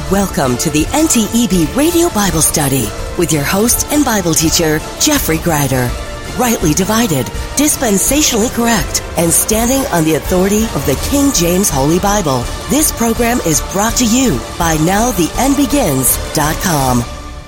Welcome to the NTEB Radio Bible Study with your host and Bible teacher, Jeffrey Greider. Rightly divided, dispensationally correct, and standing on the authority of the King James Holy Bible. This program is brought to you by NowTheEndBegins.com.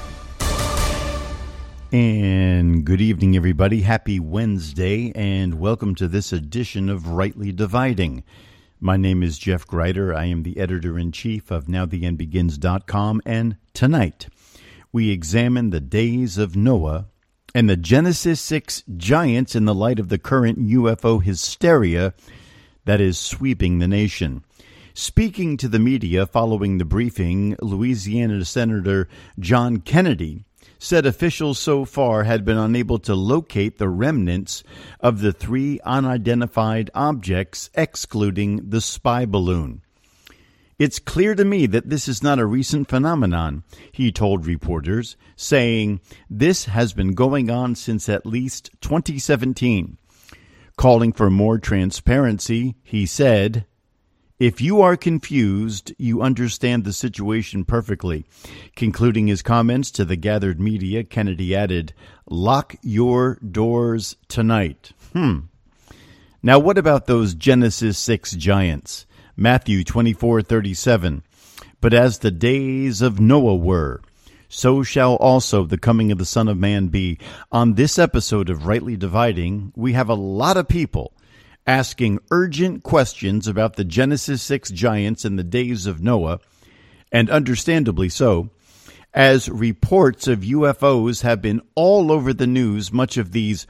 And good evening, everybody. Happy Wednesday, and welcome to this edition of Rightly Dividing. My name is Jeff Greider. I am the editor-in-chief of NowTheEndBegins.com, and tonight we examine the days of Noah and the Genesis 6 giants in the light of the current UFO hysteria that is sweeping the nation. Speaking to the media following the briefing, Louisiana Senator John Kennedy said officials so far had been unable to locate the remnants of the three unidentified objects, excluding the spy balloon. It's clear to me that this is not a recent phenomenon, he told reporters, saying this has been going on since at least 2017. Calling for more transparency, he said, "If you are confused, you understand the situation perfectly." Concluding his comments to the gathered media, Kennedy added, "Lock your doors tonight." Now what about those Genesis 6 giants? Matthew 24:37. But as the days of Noah were, so shall also the coming of the Son of Man be. On this episode of Rightly Dividing, we have a lot of people asking urgent questions about the Genesis 6 giants in the days of Noah, and understandably so, as reports of UFOs have been all over the news much of these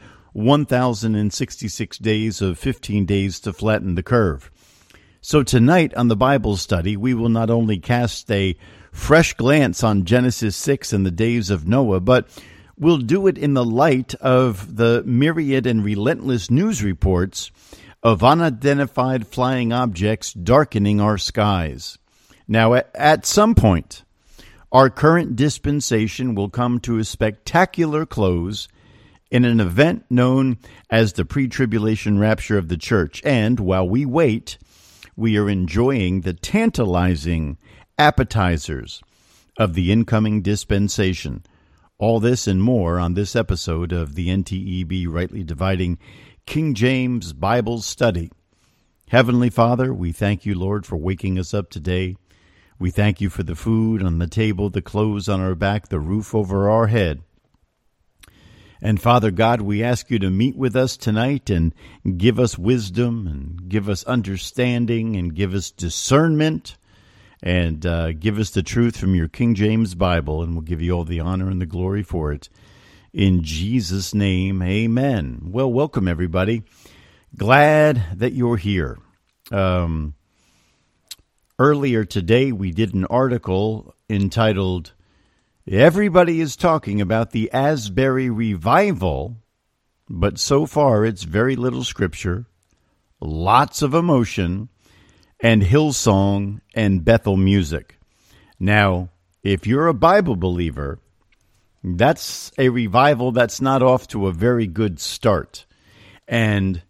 1,066 days of 15 days to flatten the curve. So tonight on the Bible study, we will not only cast a fresh glance on Genesis 6 and the days of Noah, but we'll do it in the light of the myriad and relentless news reports of unidentified flying objects darkening our skies. Now, at some point, our current dispensation will come to a spectacular close in an event known as the pre-tribulation rapture of the church. And while we wait, we are enjoying the tantalizing appetizers of the incoming dispensation. All this and more on this episode of the NTEB Rightly Dividing King James Bible Study. Heavenly Father, we thank you, Lord, for waking us up today. We thank you for the food on the table, the clothes on our back, the roof over our head. And Father God, we ask you to meet with us tonight and give us wisdom and give us understanding and give us discernment and give us the truth from your King James Bible, and we'll give you all the honor and the glory for it. In Jesus' name, amen. Well, welcome, everybody. Glad that you're here. Earlier today, we did an article entitled, "Everybody is talking about the Asbury Revival, but so far it's very little scripture, lots of emotion, and Hillsong and Bethel music." Now, if you're a Bible believer, that's a revival that's not off to a very good start. And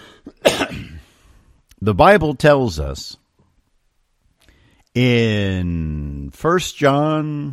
the Bible tells us in 1 John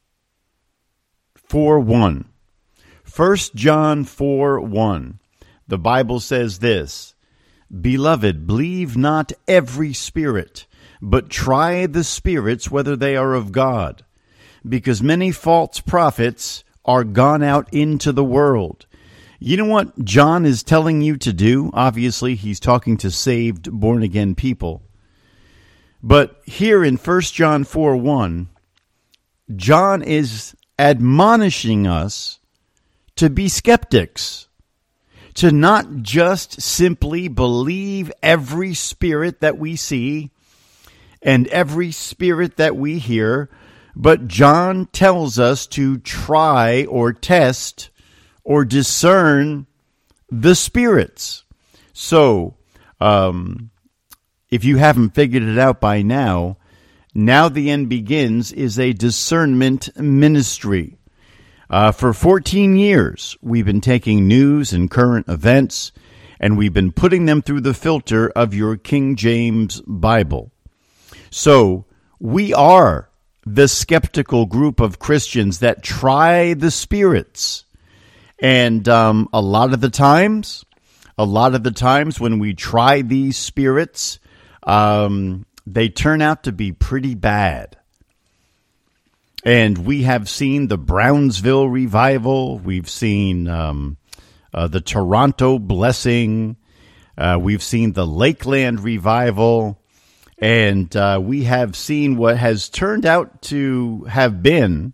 4:1, 1 John 4:1, the Bible says this, "Beloved, believe not every spirit, but try the spirits whether they are of God, because many false prophets are gone out into the world." You know what John is telling you to do? Obviously, he's talking to saved, born-again people. But here in 1 John 4:1, John is admonishing us to be skeptics, to not just simply believe every spirit that we see and every spirit that we hear, but John tells us to try or test or discern the spirits. So, if you haven't figured it out by now, Now the End Begins is a discernment ministry. For 14 years, we've been taking news and current events, and we've been putting them through the filter of your King James Bible. So we are the skeptical group of Christians that try the spirits. And a lot of the times when we try these spirits, they turn out to be pretty bad. And we have seen the Brownsville revival. We've seen the Toronto blessing. We've seen the Lakeland revival. And we have seen what has turned out to have been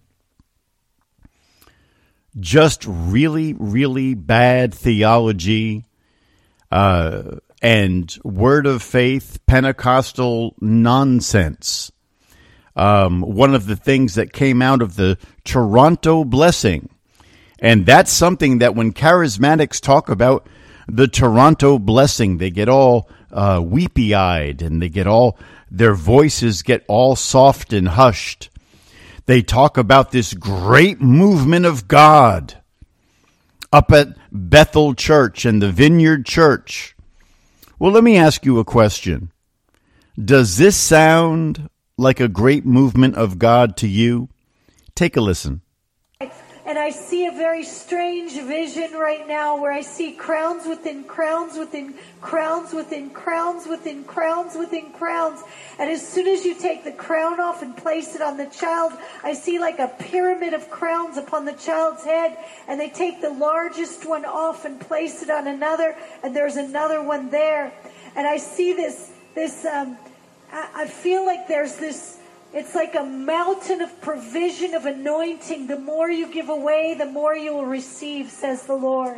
just really, really bad theology and word of faith, Pentecostal nonsense. One of the things that came out of the Toronto blessing, and that's something that when charismatics talk about the Toronto blessing, they get all weepy-eyed, and their voices get all soft and hushed. They talk about this great movement of God up at Bethel Church and the Vineyard Church. Well, let me ask you a question. Does this sound like a great movement of God to you? Take a listen. And I see a very strange vision right now where I see crowns within crowns within crowns within crowns within crowns within crowns. And as soon as you take the crown off and place it on the child, I see like a pyramid of crowns upon the child's head. And they take the largest one off and place it on another. And there's another one there. And I see I feel like there's this, it's like a mountain of provision, of anointing. The more you give away, the more you will receive, says the Lord.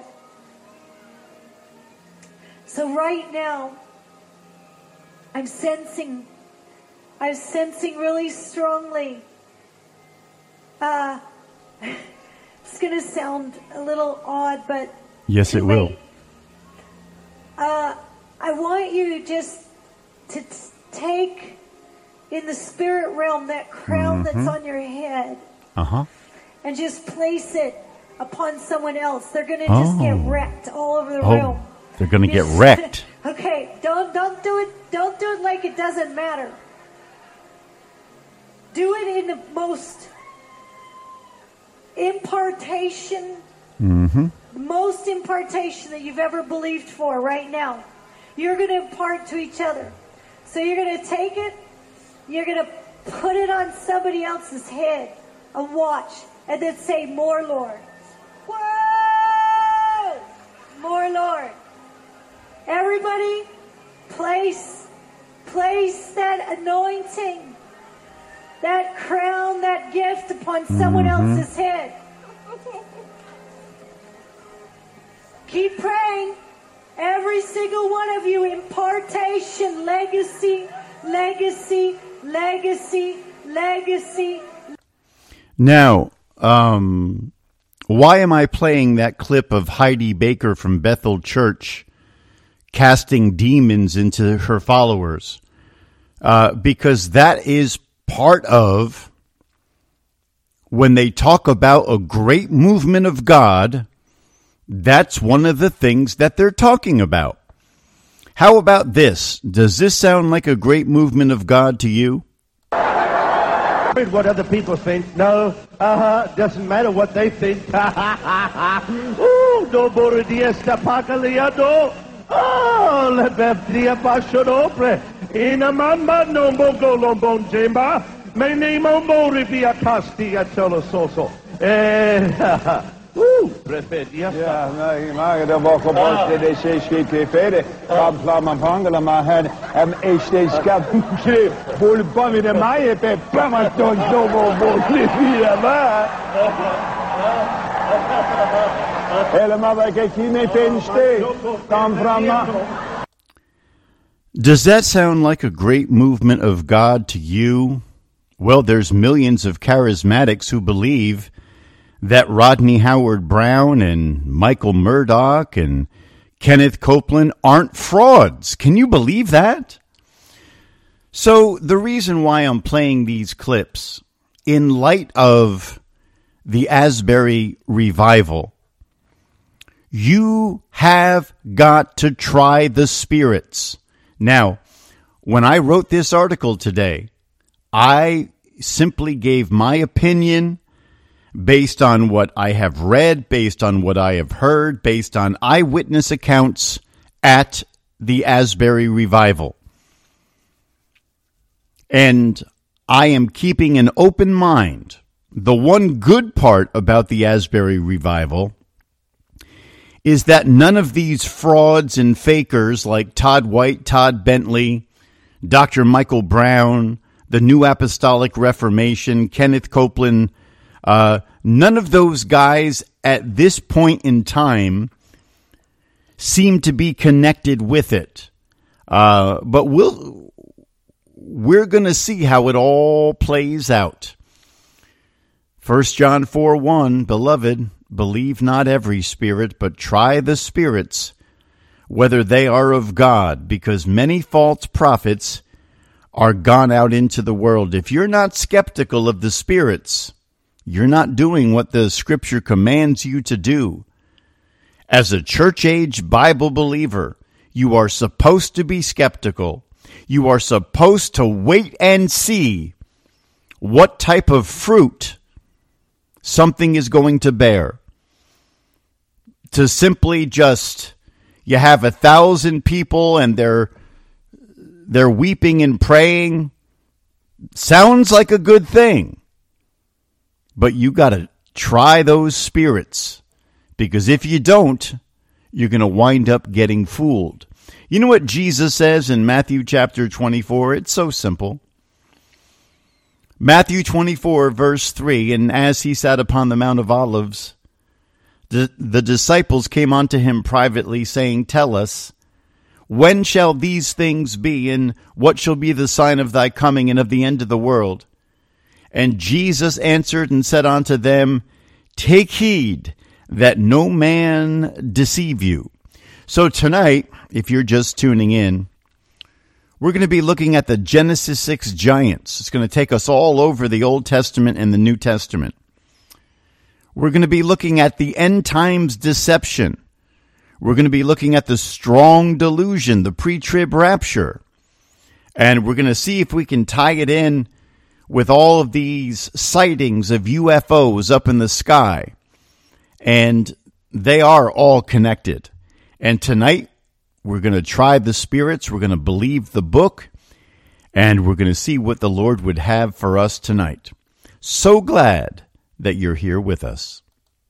So right now, I'm sensing really strongly. It's going to sound a little odd, but yes, it will. I want you just to take in the spirit realm that crown that's on your head, and just place it upon someone else. They're going to just get wrecked all over the room. They're going to get wrecked. Okay, don't do it. Don't do it like it doesn't matter. Do it in the most impartation, most impartation that you've ever believed for right now. You're going to impart to each other. So you're going to take it, you're going to put it on somebody else's head, a watch, and then say, "More, Lord." Whoa! More, Lord. Everybody, place that anointing, that crown, that gift upon someone else's head. Keep praying. Every single one of you, impartation, legacy, legacy, legacy, legacy. Now, why am I playing that clip of Heidi Baker from Bethel Church casting demons into her followers? Because that is part of when they talk about a great movement of God. That's one of the things that they're talking about. How about this? Does this sound like a great movement of God to you? What other people think. No, doesn't matter what they think. Ooh, no more diesta pacaliado. Oh, le bevdia pashodopre. Ina mamma no mogo lombon jemba. Me nemo mori via castia cholo soso. Ja, nee, maar dat was gewoon de DC verder. Kam plan Pangela maar hem steeds kan vol bam in de maaie bij Pamaton zo hier maar. Helemaal bij kijk hier mee penste. Kam from. Does that sound like a great movement of God to you? Well, there's millions of charismatics who believe that Rodney Howard-Browne and Michael Murdoch and Kenneth Copeland aren't frauds. Can you believe that? So the reason why I'm playing these clips, in light of the Asbury revival, you have got to try the spirits. Now, when I wrote this article today, I simply gave my opinion based on what I have read, based on what I have heard, based on eyewitness accounts at the Asbury Revival. And I am keeping an open mind. The one good part about the Asbury Revival is that none of these frauds and fakers like Todd White, Todd Bentley, Dr. Michael Brown, the New Apostolic Reformation, Kenneth Copeland, none of those guys at this point in time seem to be connected with it. But we're going to see how it all plays out. 1 John 4:1, Beloved, believe not every spirit, but try the spirits, whether they are of God, because many false prophets are gone out into the world. If you're not skeptical of the spirits, you're not doing what the Scripture commands you to do. As a church-age Bible believer, you are supposed to be skeptical. You are supposed to wait and see what type of fruit something is going to bear. To simply just, you have 1,000 people and they're weeping and praying, sounds like a good thing. But you got to try those spirits, because if you don't, you're going to wind up getting fooled. You know what Jesus says in Matthew chapter 24? It's so simple. Matthew 24, verse 3, and as he sat upon the Mount of Olives, the disciples came unto him privately, saying, Tell us, when shall these things be, and what shall be the sign of thy coming and of the end of the world? And Jesus answered and said unto them, Take heed that no man deceive you. So tonight, if you're just tuning in, we're going to be looking at the Genesis 6 giants. It's going to take us all over the Old Testament and the New Testament. We're going to be looking at the end times deception. We're going to be looking at the strong delusion, the pre-trib rapture. And we're going to see if we can tie it in with all of these sightings of UFOs up in the sky. And they are all connected. And tonight, we're going to try the spirits, we're going to believe the book, and we're going to see what the Lord would have for us tonight. So glad that you're here with us.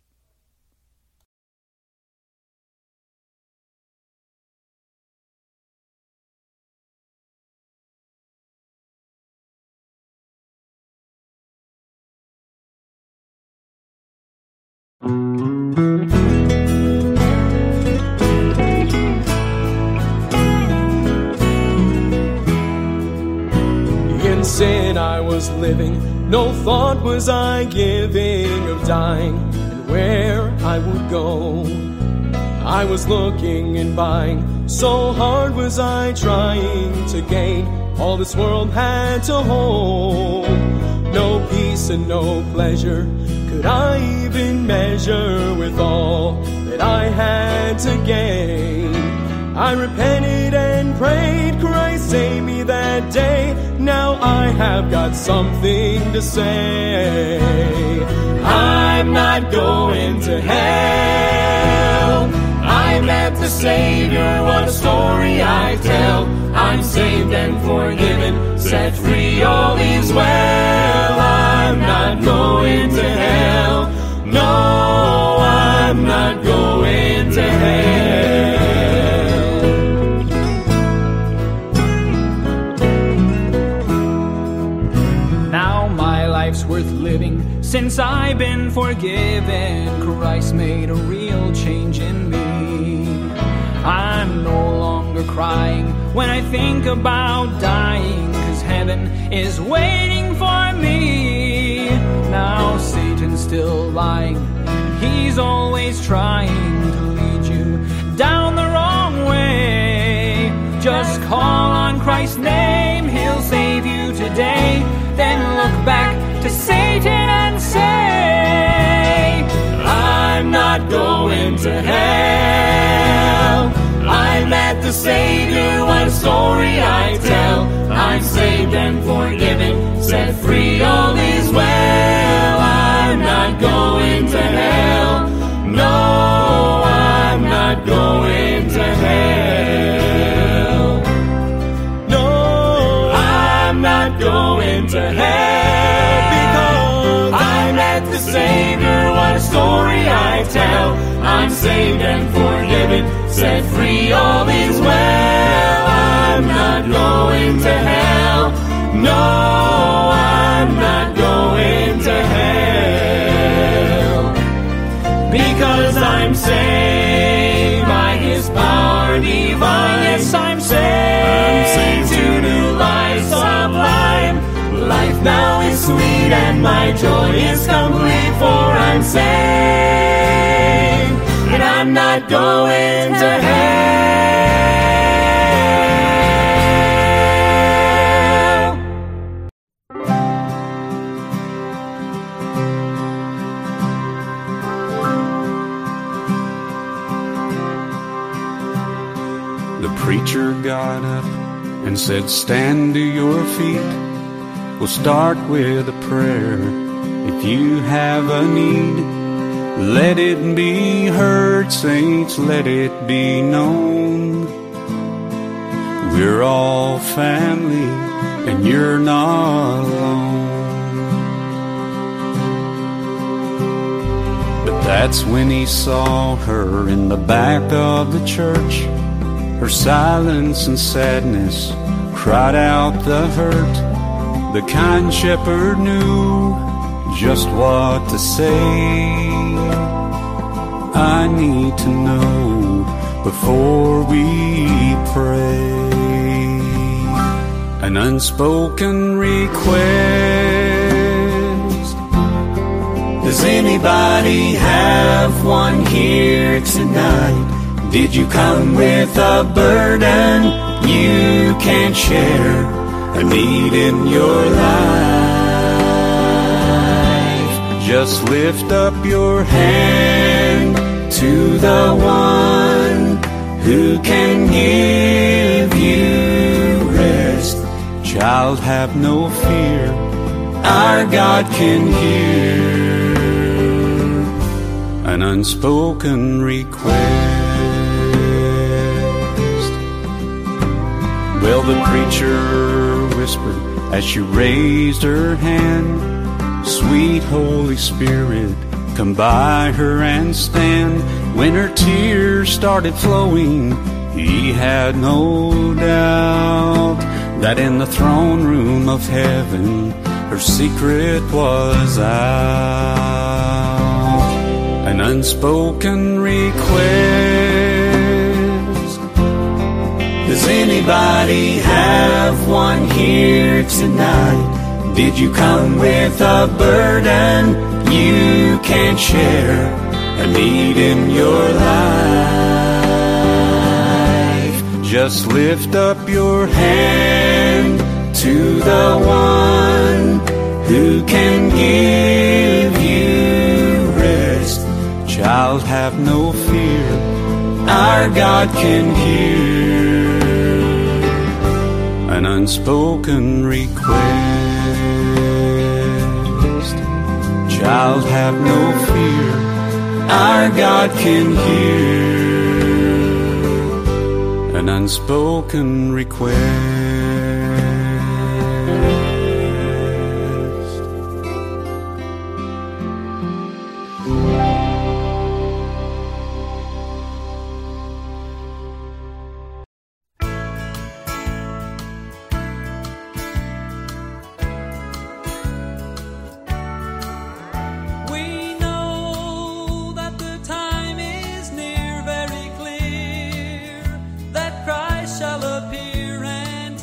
In sin I was living, no thought was I giving of dying and where I would go. I was looking and buying, so hard was I trying to gain all this world had to hold. No peace and no pleasure could I even measure with all that I had to gain. I repented and prayed, Christ save me that day. Now I have got something to say. I'm not going to hell. I met the Savior, what a story I tell. I'm saved and forgiven, set free, all is well. I'm not going to hell. No, I'm not going to hell. Now my life's worth living, since I've been forgiven. Christ made a real change in me. I'm no longer crying when I think about dying, 'cause heaven is waiting for me. Now Satan's still lying, he's always trying to lead you down the wrong way. Just call on Christ's name, he'll save you today. Then look back to Satan and say, I'm not going to hell. I met the Savior, what a story I tell. I'm I'm saved and forgiven, set free, all is well. I'm not going to hell. No, I'm not going to hell. No, I'm not going to hell, because I met the Savior. What a story I tell. I'm saved and forgiven, set free, all is well. I'm not going to hell. No, I'm not going to hell, because I'm saved by His power divine. Yes, I'm saved to new life sublime. Life now is sweet and my joy is complete, for I'm saved and I'm not going to hell. The preacher got up and said, stand to your feet. We'll start with a prayer. If you have a need, let it be heard, saints, let it be known. We're all family, and you're not alone. But that's when he saw her in the back of the church. Her silence and sadness cried out the hurt. The kind shepherd knew just what to say. I need to know before we pray. An unspoken request. Does anybody have one here tonight? Did you come with a burden you can't share? A need in your life? Just lift up your hand to the one who can give you rest. Child, have no fear, our God can hear an unspoken request. Well, the preacher whispered as she raised her hand, sweet Holy Spirit, come by her and stand. When her tears started flowing, he had no doubt that in the throne room of heaven her secret was out. An unspoken request. Does anybody have one here tonight? Did you come with a burden you can't share? A need in your life? Just lift up your hand to the one who can give you rest. Child, have no fear, our God can hear an unspoken request. Child, have no fear, our God can hear an unspoken request. Shall appear and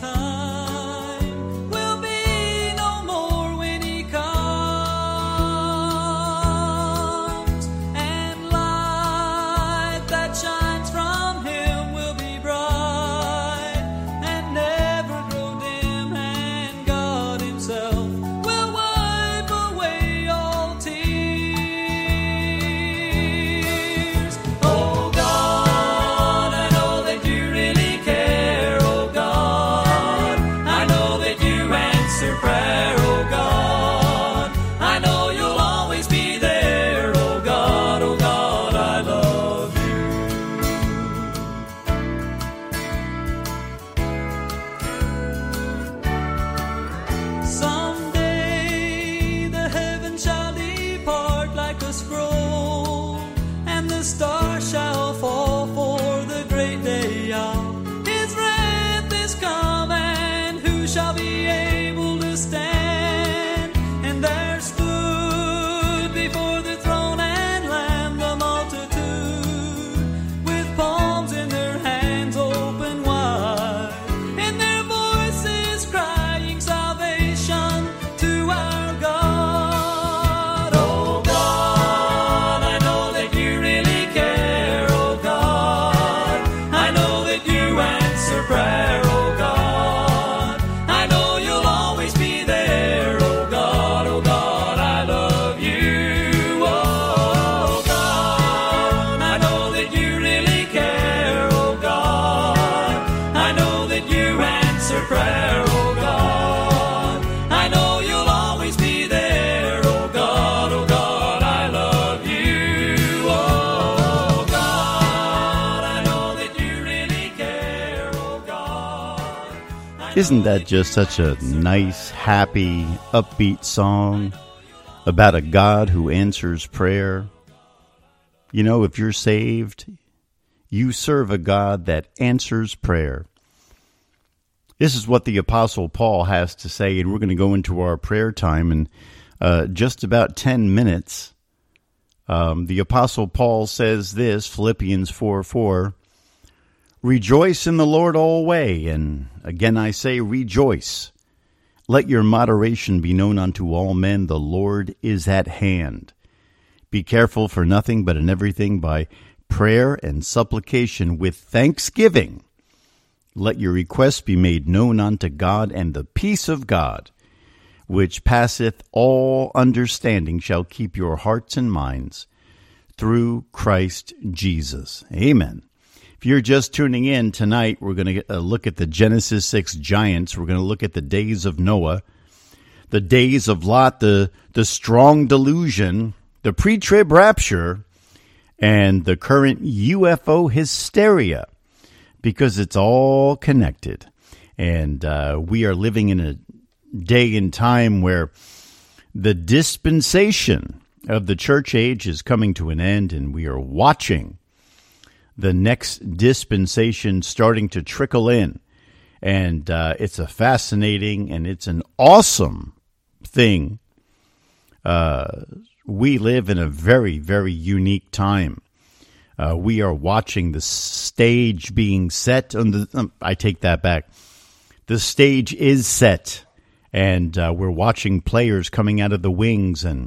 Isn't that just such a nice, happy, upbeat song about a God who answers prayer? You know, if you're saved, you serve a God that answers prayer. This is what the Apostle Paul has to say, and we're going to go into our prayer time in just about 10 minutes. The Apostle Paul says this, Philippians 4:4, "Rejoice in the Lord always, and again I say rejoice. Let your moderation be known unto all men, the Lord is at hand. Be careful for nothing, but in everything by prayer and supplication with thanksgiving. Let your requests be made known unto God, and the peace of God, which passeth all understanding, shall keep your hearts and minds through Christ Jesus." Amen. If you're just tuning in tonight, we're going to look at the Genesis 6 giants. We're going to look at the days of Noah, the days of Lot, the strong delusion, the pre-trib rapture, and the current UFO hysteria, because it's all connected. And we are living in a day and time where the dispensation of the church age is coming to an end, and we are watching the next dispensation starting to trickle in. And it's a fascinating and it's an awesome thing. We live in a very, very unique time. We are watching the stage being set. I take that back. The stage is set, and we're watching players coming out of the wings, and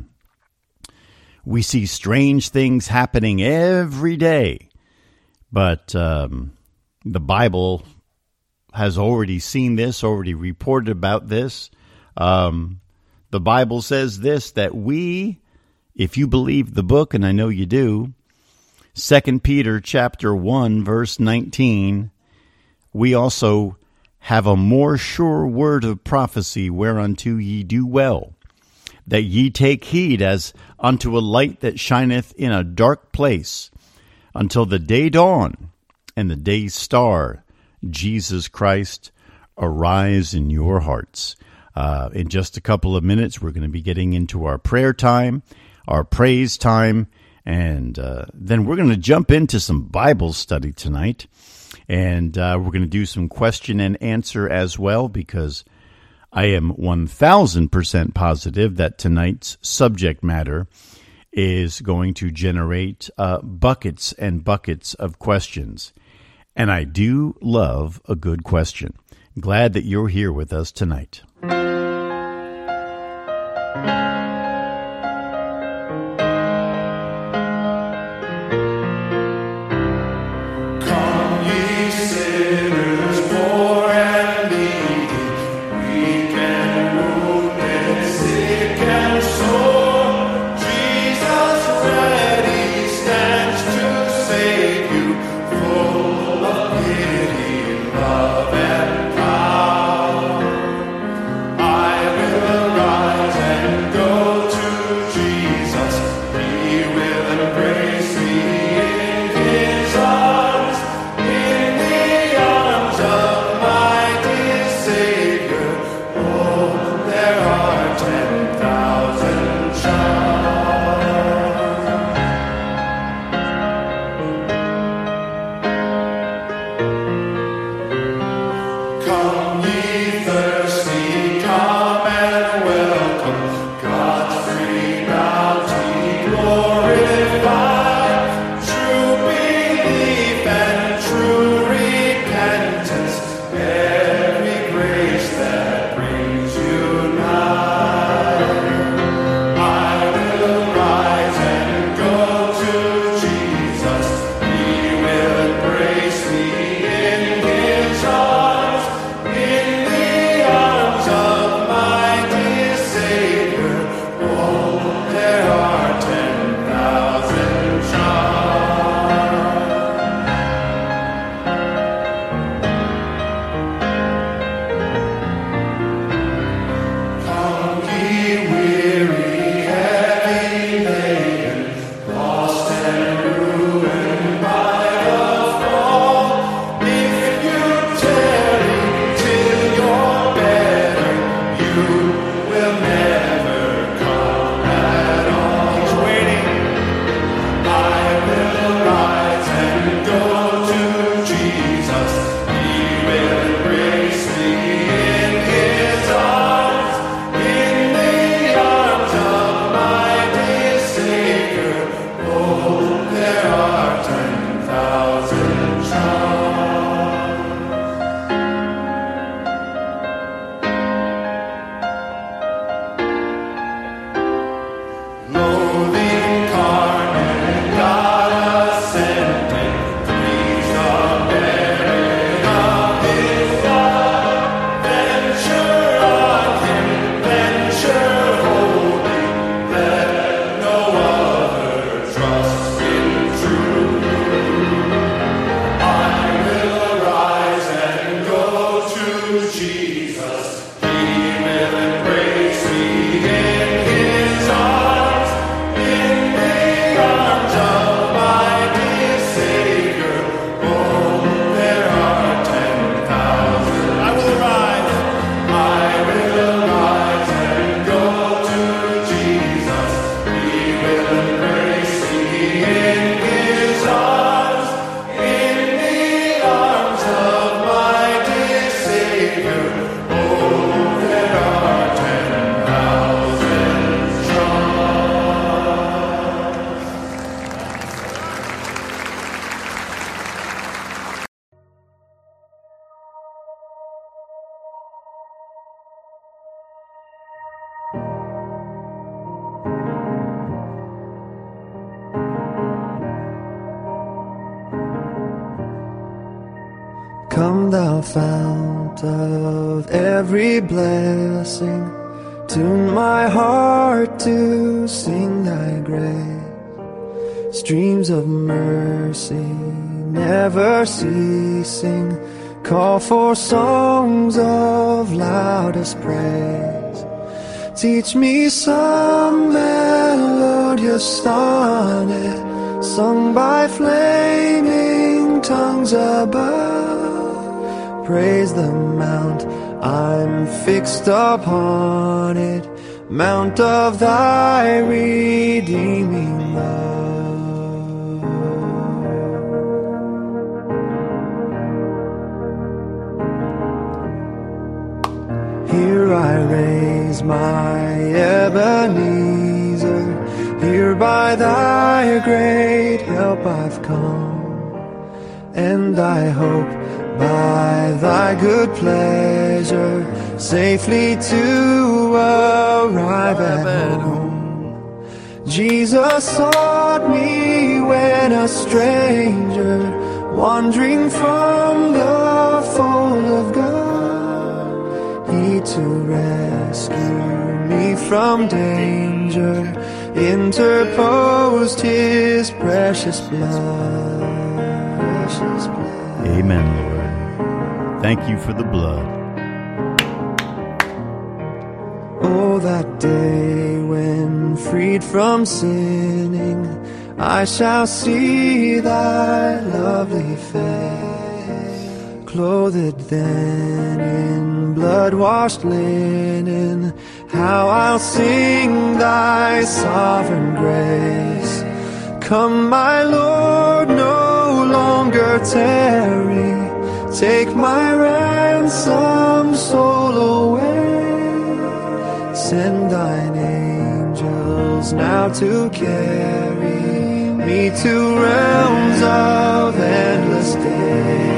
we see strange things happening every day. But the Bible has already seen this, already reported about this. The Bible says this, that we, if you believe the book, and I know you do, 2 Peter chapter 1, verse 19, we also have a more sure word of prophecy, whereunto ye do well, that ye take heed as unto a light that shineth in a dark place, until the day dawn and the day's star, Jesus Christ, arise in your hearts. In just a couple of minutes, we're going to be getting into our prayer time, our praise time, and then we're going to jump into some Bible study tonight. And we're going to do some question and answer as well, because I am 1,000% positive that tonight's subject matter is going to generate buckets and buckets of questions. And I do love a good question. Glad that you're here with us tonight. Go. Come thou fount of every blessing, tune my heart to sing thy grace. Streams of mercy never ceasing, call for songs of loudest praise. Teach me some melodious sonnet, sung by flaming tongues above. Praise the mount, I'm fixed upon it, mount of thy redeeming love. Here I raise my Ebenezer, here by thy great help I've come, and I hope by thy good pleasure safely to arrive at home. Jesus sought me when a stranger, wandering from the fold of God. He to rescue me from danger interposed his precious blood. Amen, Lord. Thank you for the blood. Oh, that day when freed from sinning, I shall see thy lovely face, clothed then in blood-washed linen. How I'll sing thy sovereign grace. Come, my Lord, no longer tarry, take my ransom soul away. Send thine angels now to carry me to realms of endless day.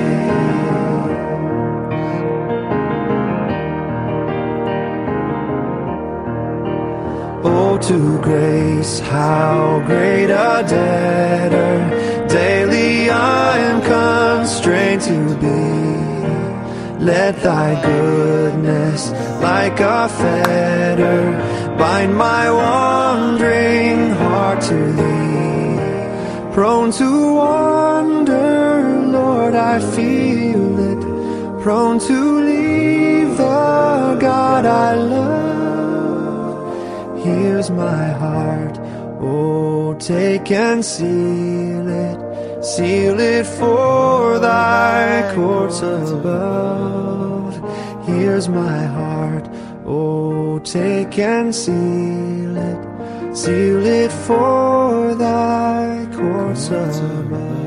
Oh, to grace, how great a debtor daily I am constrained to be. Let thy goodness, like a fetter, bind my wandering heart to thee. Prone to wander, Lord, I feel it, prone to leave the God I love. Here's my heart, oh, take and seal it for thy courts above. Here's my heart, oh, take and seal it for thy courts above.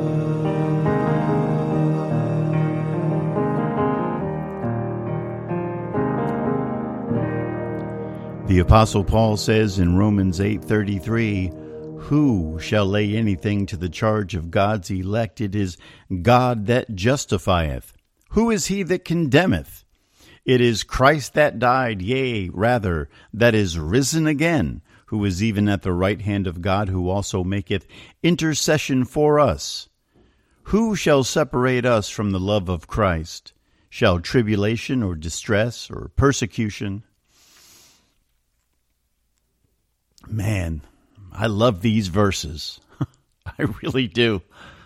The Apostle Paul says in Romans 8:33, "Who shall lay anything to the charge of God's elect? It is God that justifieth. Who is he that condemneth? It is Christ that died, yea, rather, that is risen again, who is even at the right hand of God, who also maketh intercession for us. Who shall separate us from the love of Christ? Shall tribulation or distress or persecution?" Man, I love these verses. I really do.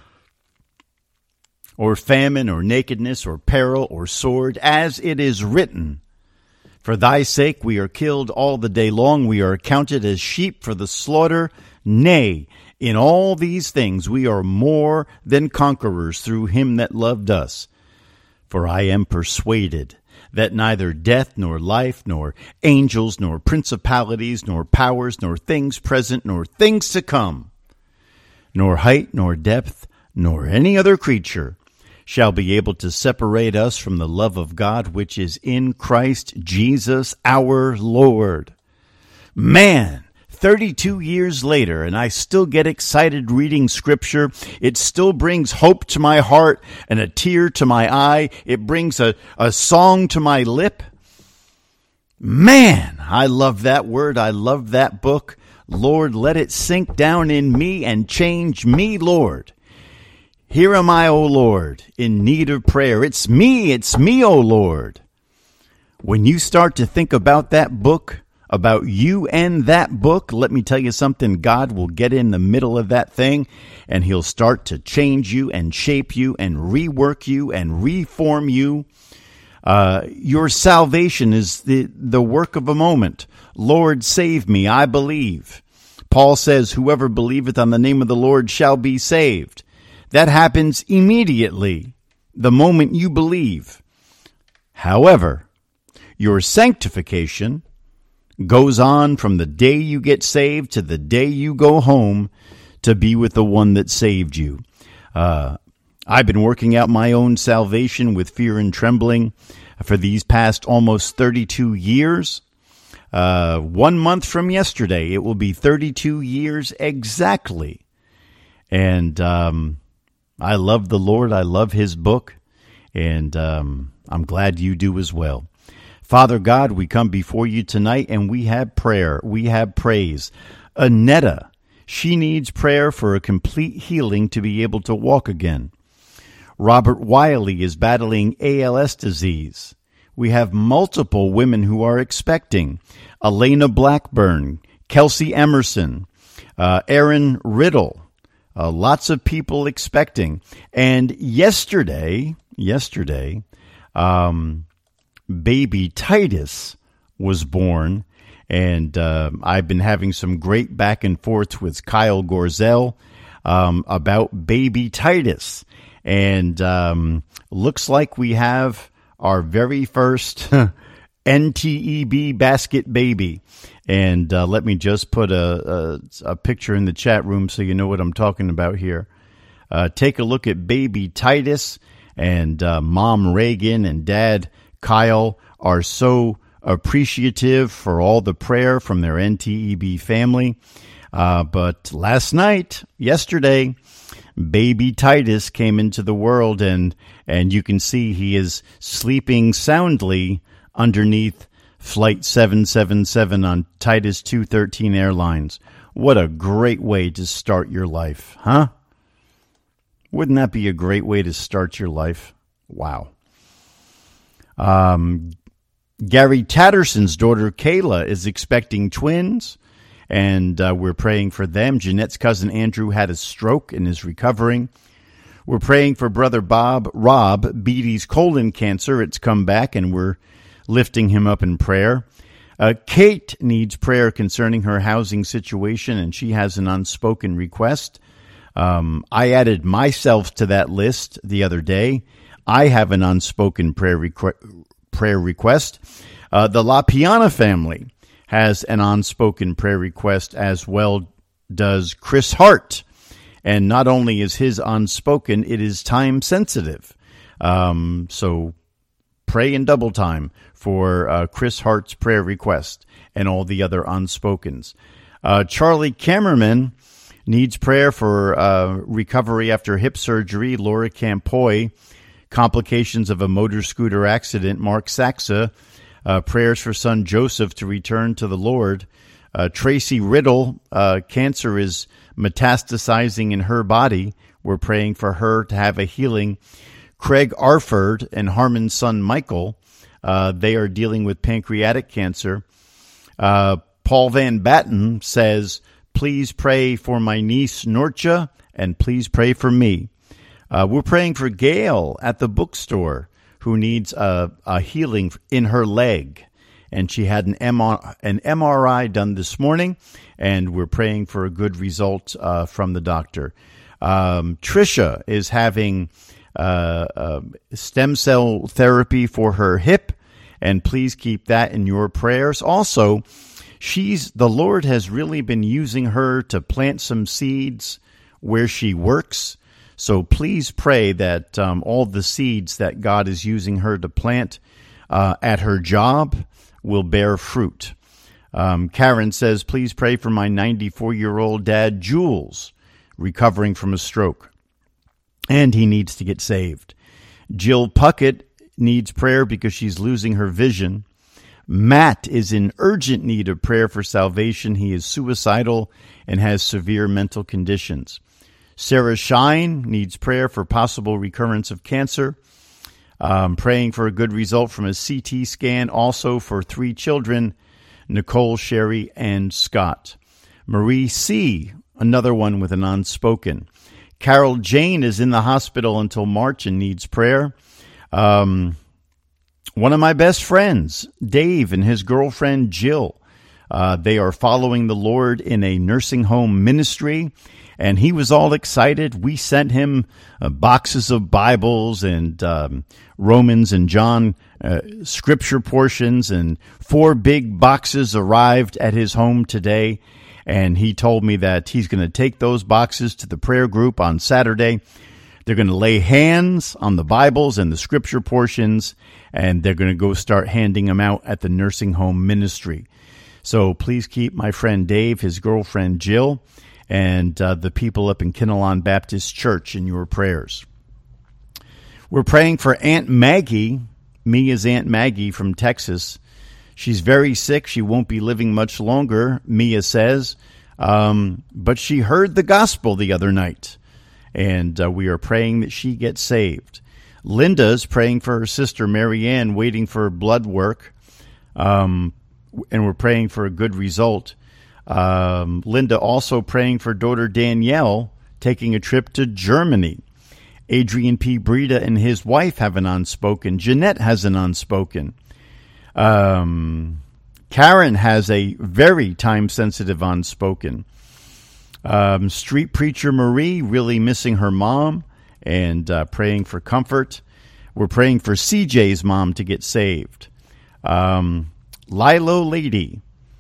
Or famine, or nakedness, or peril, or sword, as it is written, "For thy sake we are killed all the day long, we are accounted as sheep for the slaughter. Nay, in all these things we are more than conquerors through him that loved us. For I am persuaded that neither death, nor life, nor angels, nor principalities, nor powers, nor things present, nor things to come, nor height, nor depth, nor any other creature shall be able to separate us from the love of God which is in Christ Jesus our Lord." Man, 32 years later, and I still get excited reading Scripture. It still brings hope to my heart and a tear to my eye. It brings a song to my lip. Man, I love that word. I love that book. Lord, let it sink down in me and change me, Lord. Here am I, O Lord, in need of prayer. It's me, O Lord. When you start to think about that book, about you and that book, let me tell you something, God will get in the middle of that thing and he'll start to change you and shape you and rework you and reform you. Your salvation is the work of a moment. Lord, save me, I believe. Paul says, whoever believeth on the name of the Lord shall be saved. That happens immediately, the moment you believe. However, your sanctification goes on from the day you get saved to the day you go home to be with the one that saved you. I've been working out my own salvation with fear and trembling for these past almost 32 years. 1 month from yesterday, it will be 32 years exactly. And I love the Lord. I love his book. And I'm glad you do as well. Father God, we come before you tonight and we have prayer. We have praise. Annetta, she needs prayer for a complete healing to be able to walk again. Robert Wiley is battling ALS disease. We have multiple women who are expecting. Elena Blackburn, Kelsey Emerson, Aaron Riddle, lots of people expecting. And yesterday, baby Titus was born, and I've been having some great back and forth with Kyle Gorzel about baby Titus. And looks like we have our very first NTEB basket baby. And let me just put a picture in the chat room so you know what I'm talking about here. Take a look at baby Titus, and Mom Reagan and Dad Kyle are so appreciative for all the prayer from their NTEB family. But yesterday, baby Titus came into the world, and you can see he is sleeping soundly underneath Flight 777 on Titus 213 Airlines. What a great way to start your life, huh? Wouldn't that be a great way to start your life? Wow. Gary Tatterson's daughter Kayla is expecting twins, and we're praying for them. Jeanette's cousin Andrew had a stroke and is recovering. We're praying for brother Rob Beatty's colon cancer. It's come back, and we're lifting him up in prayer. Kate needs prayer concerning her housing situation, and she has an unspoken request. I added myself to that list the other day. I have an unspoken prayer request. The La Piana family has an unspoken prayer request, as well does Chris Hart. And not only is his unspoken, it is time sensitive. So pray in double time for Chris Hart's prayer request and all the other unspokens. Charlie Cameraman needs prayer for recovery after hip surgery. Laura Campoy, complications of a motor scooter accident. Mark Saxa, prayers for son Joseph to return to the Lord. Tracy Riddle, cancer is metastasizing in her body. We're praying for her to have a healing. Craig Arford and Harmon's son Michael, they are dealing with pancreatic cancer. Paul Van Batten says, please pray for my niece Norcha, and please pray for me. We're praying for Gail at the bookstore, who needs a healing in her leg. And she had an MRI done this morning, and we're praying for a good result from the doctor. Tricia is having stem cell therapy for her hip, and please keep that in your prayers. Also, the Lord has really been using her to plant some seeds where she works. So please pray that all the seeds that God is using her to plant at her job will bear fruit. Karen says, please pray for my 94-year-old dad, Jules, recovering from a stroke, and he needs to get saved. Jill Puckett needs prayer because she's losing her vision. Matt is in urgent need of prayer for salvation. He is suicidal and has severe mental conditions. Sarah Shine needs prayer for possible recurrence of cancer. Praying for a good result from a CT scan, also for 3 children, Nicole, Sherry, and Scott. Marie C., another one with an unspoken. Carol Jane is in the hospital until March and needs prayer. One of my best friends, Dave, and his girlfriend, Jill, they are following the Lord in a nursing home ministry, and he was all excited. We sent him boxes of Bibles and Romans and John scripture portions, and 4 big boxes arrived at his home today. And he told me that he's going to take those boxes to the prayer group on Saturday. They're going to lay hands on the Bibles and the scripture portions, and they're going to go start handing them out at the nursing home ministry. So please keep my friend Dave, his girlfriend Jill, and the people up in Kinnelon Baptist Church in your prayers. We're praying for Aunt Maggie. Me is Aunt Maggie from Texas. She's very sick. She won't be living much longer, Mia says. But she heard the gospel the other night, and we are praying that she gets saved. Linda's praying for her sister Marianne, waiting for blood work, and we're praying for a good result. Linda also praying for daughter Danielle, taking a trip to Germany. Adrian P. Breda and his wife have an unspoken. Jeanette has an unspoken. Karen has a very time-sensitive unspoken. Street Preacher Marie really missing her mom and praying for comfort. We're praying for CJ's mom to get saved. Lilo Lady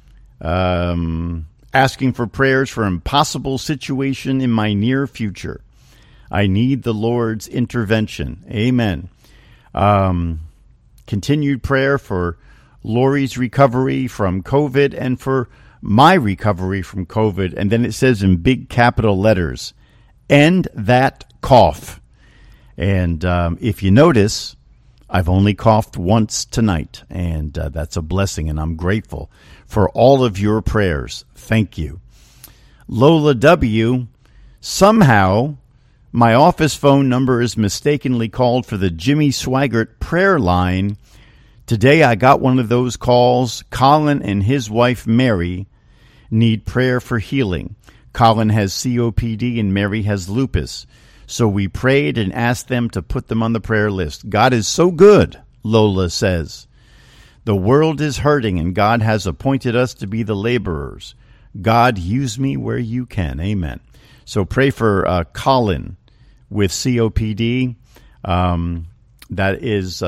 asking for prayers for impossible situation in my near future. I need the Lord's intervention. Amen. Continued prayer for Lori's recovery from COVID and for my recovery from COVID. And then it says in big capital letters, end that cough. And if you notice, I've only coughed once tonight, and that's a blessing, and I'm grateful for all of your prayers. Thank you. Lola W., somehow my office phone number is mistakenly called for the Jimmy Swaggart prayer line. Today I got one of those calls. Colin and his wife Mary need prayer for healing. Colin has COPD and Mary has lupus. So we prayed and asked them to put them on the prayer list. God is so good, Lola says. The world is hurting and God has appointed us to be the laborers. God, use me where you can. Amen. So pray for Colin with COPD. That is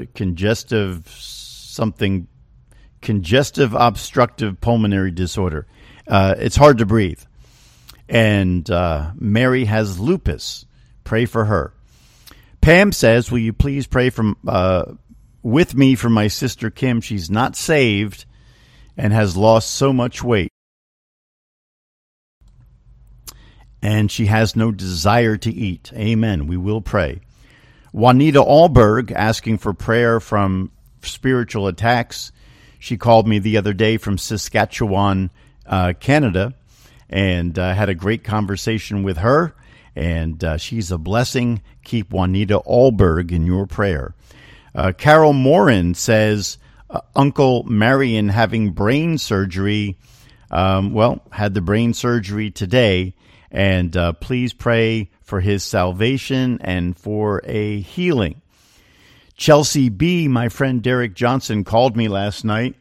congestive obstructive pulmonary disorder. It's hard to breathe. And Mary has lupus. Pray for her. Pam says, will you please pray with me for my sister Kim? She's not saved and has lost so much weight. And she has no desire to eat. Amen. We will pray. Juanita Alberg asking for prayer from spiritual attacks. She called me the other day from Saskatchewan, Canada, and had a great conversation with her. And she's a blessing. Keep Juanita Alberg in your prayer. Carol Morin says, Uncle Marion having brain surgery. Had the brain surgery today. And please pray for his salvation and for a healing. Chelsea B., my friend Derek Johnson, called me last night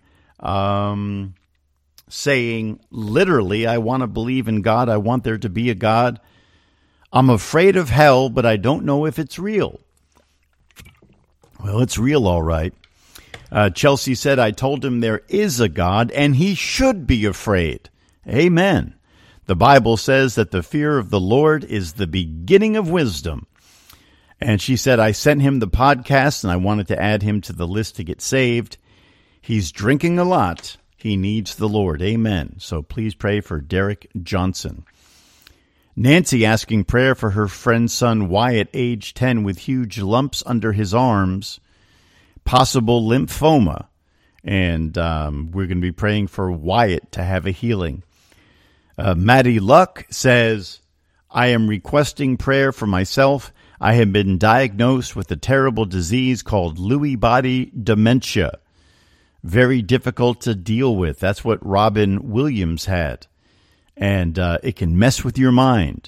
saying, literally, I want to believe in God. I want there to be a God. I'm afraid of hell, but I don't know if it's real. Well, it's real, all right. Chelsea said, I told him there is a God and he should be afraid. Amen. The Bible says that the fear of the Lord is the beginning of wisdom. And she said, I sent him the podcast and I wanted to add him to the list to get saved. He's drinking a lot. He needs the Lord. Amen. So please pray for Derek Johnson. Nancy asking prayer for her friend's son Wyatt, age 10, with huge lumps under his arms, possible lymphoma. And we're going to be praying for Wyatt to have a healing. Maddie Luck says, I am requesting prayer for myself. I have been diagnosed with a terrible disease called Lewy body dementia. Very difficult to deal with. That's what Robin Williams had. And it can mess with your mind.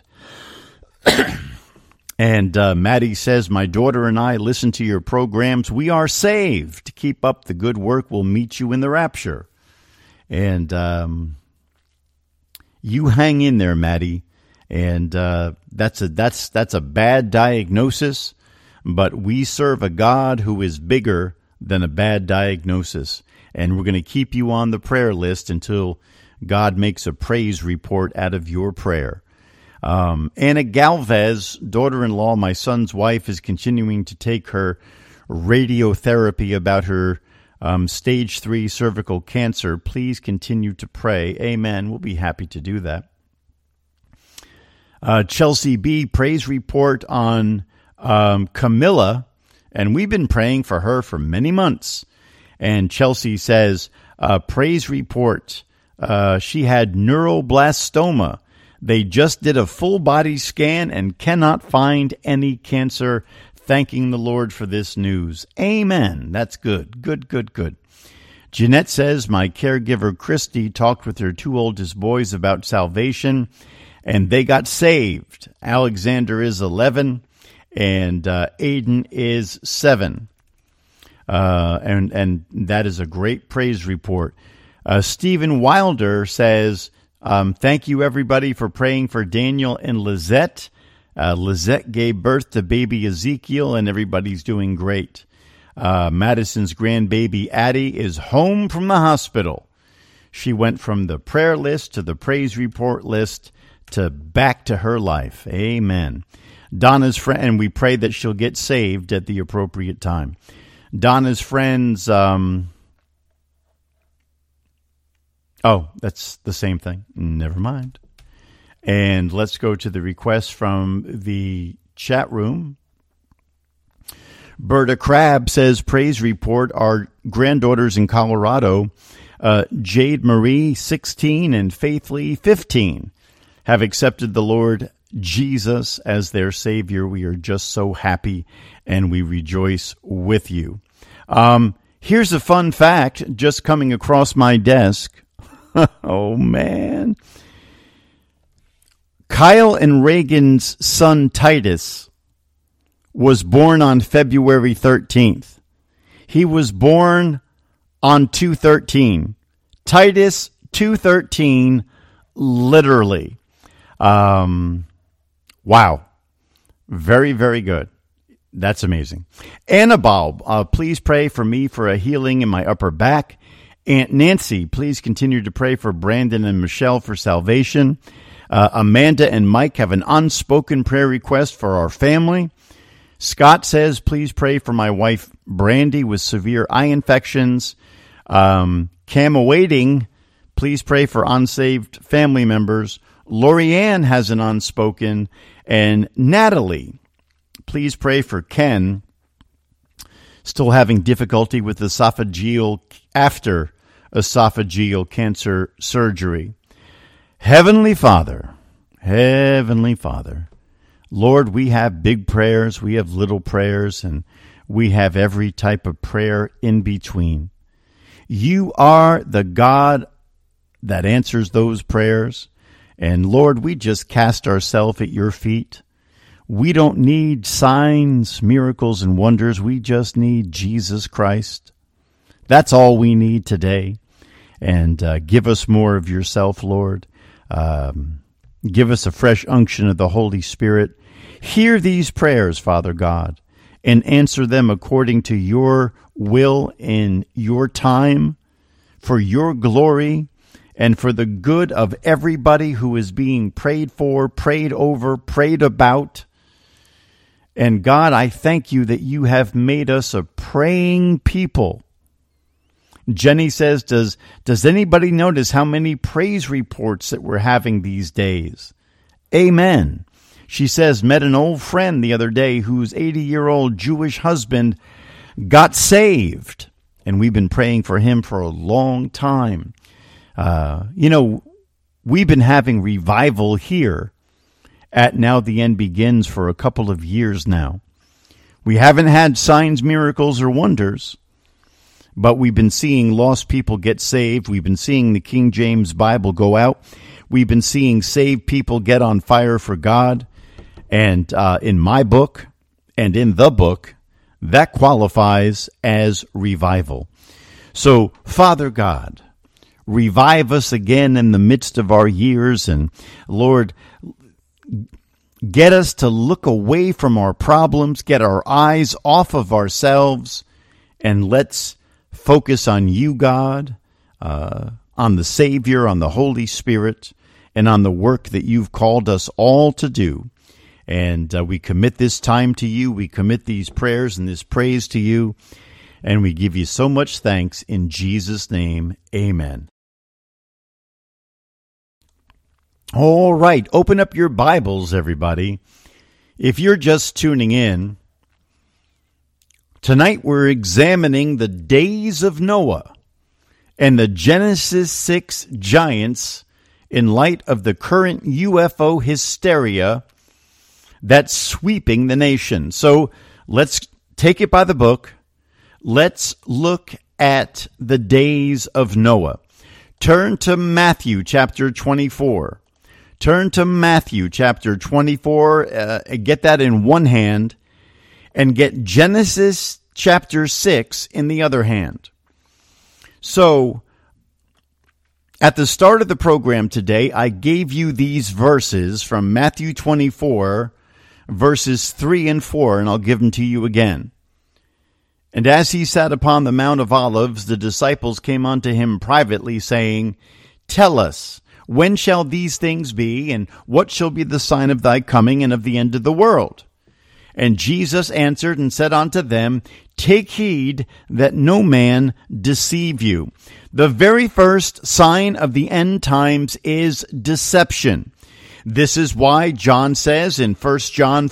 And Maddie says, my daughter and I listen to your programs. We are saved. Keep up the good work. We'll meet you in the rapture. And you hang in there, Maddie. And that's a bad diagnosis. But we serve a God who is bigger than a bad diagnosis. And we're going to keep you on the prayer list until God makes a praise report out of your prayer. Anna Galvez, daughter-in-law, my son's wife, is continuing to take her radiotherapy about her stage 3 cervical cancer. Please continue to pray. Amen. We'll be happy to do that. Chelsea B, praise report on Camilla, and we've been praying for her for many months. And Chelsea says, praise report, she had neuroblastoma. They just did a full body scan and cannot find any cancer. Thanking the Lord for this news. Amen. That's good. Good. Jeanette says, my caregiver Christy talked with her 2 oldest boys about salvation, and they got saved. Alexander is 11, and Aiden is 7. And that is a great praise report. Stephen Wilder says, thank you, everybody, for praying for Daniel and Lizette. Lizette gave birth to baby Ezekiel, and everybody's doing great. Madison's grandbaby Addie is home from the hospital. She went from the prayer list to the praise report list to back to her life. Amen. Donna's friend, and we pray that she'll get saved at the appropriate time. Donna's friends, that's the same thing. Never mind. And let's go to the request from the chat room. Berta Crabb says, praise report, our granddaughters in Colorado, Jade Marie, 16, and Faith Lee, 15, have accepted the Lord Jesus as their Savior. We are just so happy, and we rejoice with you. Here's a fun fact just coming across my desk. Oh, man. Kyle and Reagan's son, Titus, was born on February 13th. He was born on 2/13. Titus 2/13, literally. Wow. Very, very good. That's amazing. Annabelle, please pray for me for a healing in my upper back. Aunt Nancy, please continue to pray for Brandon and Michelle for salvation. Amanda and Mike have an unspoken prayer request for our family. Scott says, please pray for my wife, Brandy, with severe eye infections. Cam awaiting, please pray for unsaved family members. Lorianne has an unspoken. And Natalie, please pray for Ken, still having difficulty with esophageal cancer surgery. Heavenly Father, Lord, we have big prayers, we have little prayers, and we have every type of prayer in between. You are the God that answers those prayers, and Lord, we just cast ourselves at your feet. We don't need signs, miracles, and wonders. We just need Jesus Christ. That's all we need today. And give us more of yourself, Lord. Give us a fresh unction of the Holy Spirit. Hear these prayers, Father God, and answer them according to your will in your time, for your glory, and for the good of everybody who is being prayed for, prayed over, prayed about. And God, I thank you that you have made us a praying people. Jenny says, does anybody notice how many praise reports that we're having these days? Amen. She says, met an old friend the other day whose 80-year-old Jewish husband got saved. And we've been praying for him for a long time. We've been having revival here at Now the End Begins for a couple of years now. We haven't had signs, miracles, or wonders, but we've been seeing lost people get saved. We've been seeing the King James Bible go out. We've been seeing saved people get on fire for God. And in my book and in the book, that qualifies as revival. So, Father God, revive us again in the midst of our years. And Lord, get us to look away from our problems, get our eyes off of ourselves, and let's focus on you, God, on the Savior, on the Holy Spirit, and on the work that you've called us all to do. And we commit this time to you. We commit these prayers and this praise to you. And we give you so much thanks in Jesus' name. Amen. All right. Open up your Bibles, everybody. If you're just tuning in, tonight we're examining the days of Noah and the Genesis 6 giants in light of the current UFO hysteria that's sweeping the nation. So let's take it by the book. Let's look at the days of Noah. Turn to Matthew chapter 24. Turn to Matthew chapter 24. Get that in one hand, and get Genesis chapter 6 in the other hand. So, at the start of the program today, I gave you these verses from Matthew 24, verses 3 and 4, and I'll give them to you again. And as he sat upon the Mount of Olives, the disciples came unto him privately, saying, Tell us, when shall these things be, and what shall be the sign of thy coming and of the end of the world? And Jesus answered and said unto them, Take heed that no man deceive you. The very first sign of the end times is deception. This is why John says in 1 John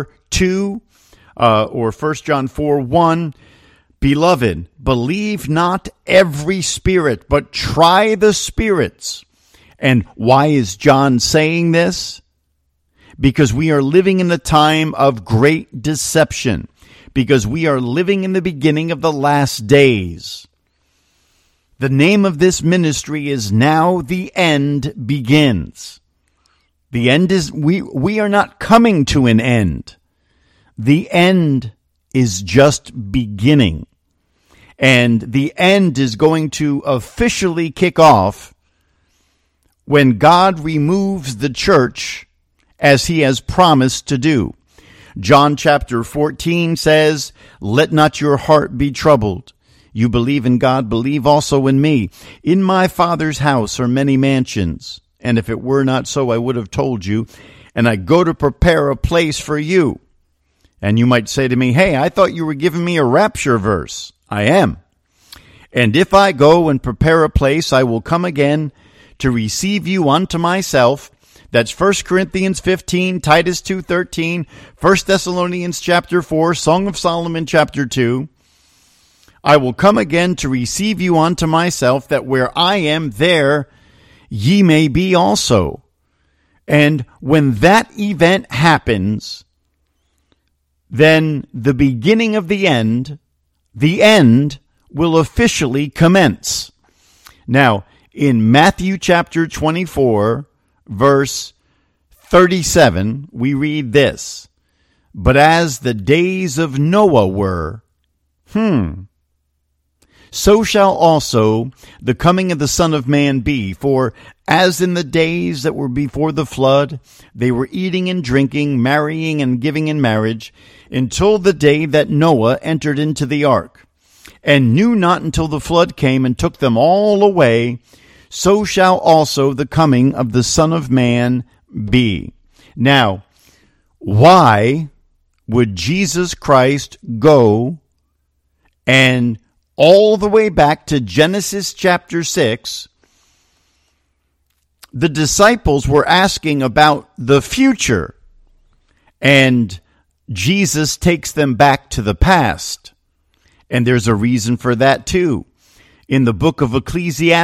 4:2 or 1 John 4:1, Beloved, believe not every spirit, but try the spirits. And why is John saying this? Because we are living in a time of great deception. Because we are living in the beginning of the last days. The name of this ministry is Now the End Begins. The end is, we are not coming to an end. The end is just beginning. And the end is going to officially kick off when God removes the church as he has promised to do. John chapter 14 says, Let not your heart be troubled. You believe in God, believe also in me. In my Father's house are many mansions. And if it were not so, I would have told you. And I go to prepare a place for you. And you might say to me, Hey, I thought you were giving me a rapture verse. I am. And if I go and prepare a place, I will come again to receive you unto myself. That's 1 Corinthians 15, Titus 2:13, 1 Thessalonians chapter 4, Song of Solomon chapter 2. I will come again to receive you unto myself, that where I am, there ye may be also. And when that event happens, then the beginning of the end will officially commence. Now, in Matthew chapter 24, verse 37, we read this, But as the days of Noah were, so shall also the coming of the Son of Man be. For as in the days that were before the flood, they were eating and drinking, marrying and giving in marriage, until the day that Noah entered into the ark, and knew not until the flood came and took them all away, so shall also the coming of the Son of Man be. Now, why would Jesus Christ go and all the way back to Genesis chapter 6, the disciples were asking about the future, and Jesus takes them back to the past. And there's a reason for that too. In the book of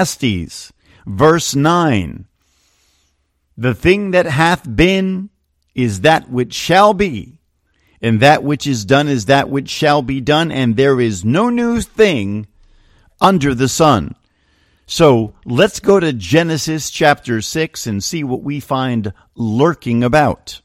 Ecclesiastes, verse 9, the thing that hath been is that which shall be, and that which is done is that which shall be done, and there is no new thing under the sun. So let's go to Genesis chapter 6 and see what we find lurking about.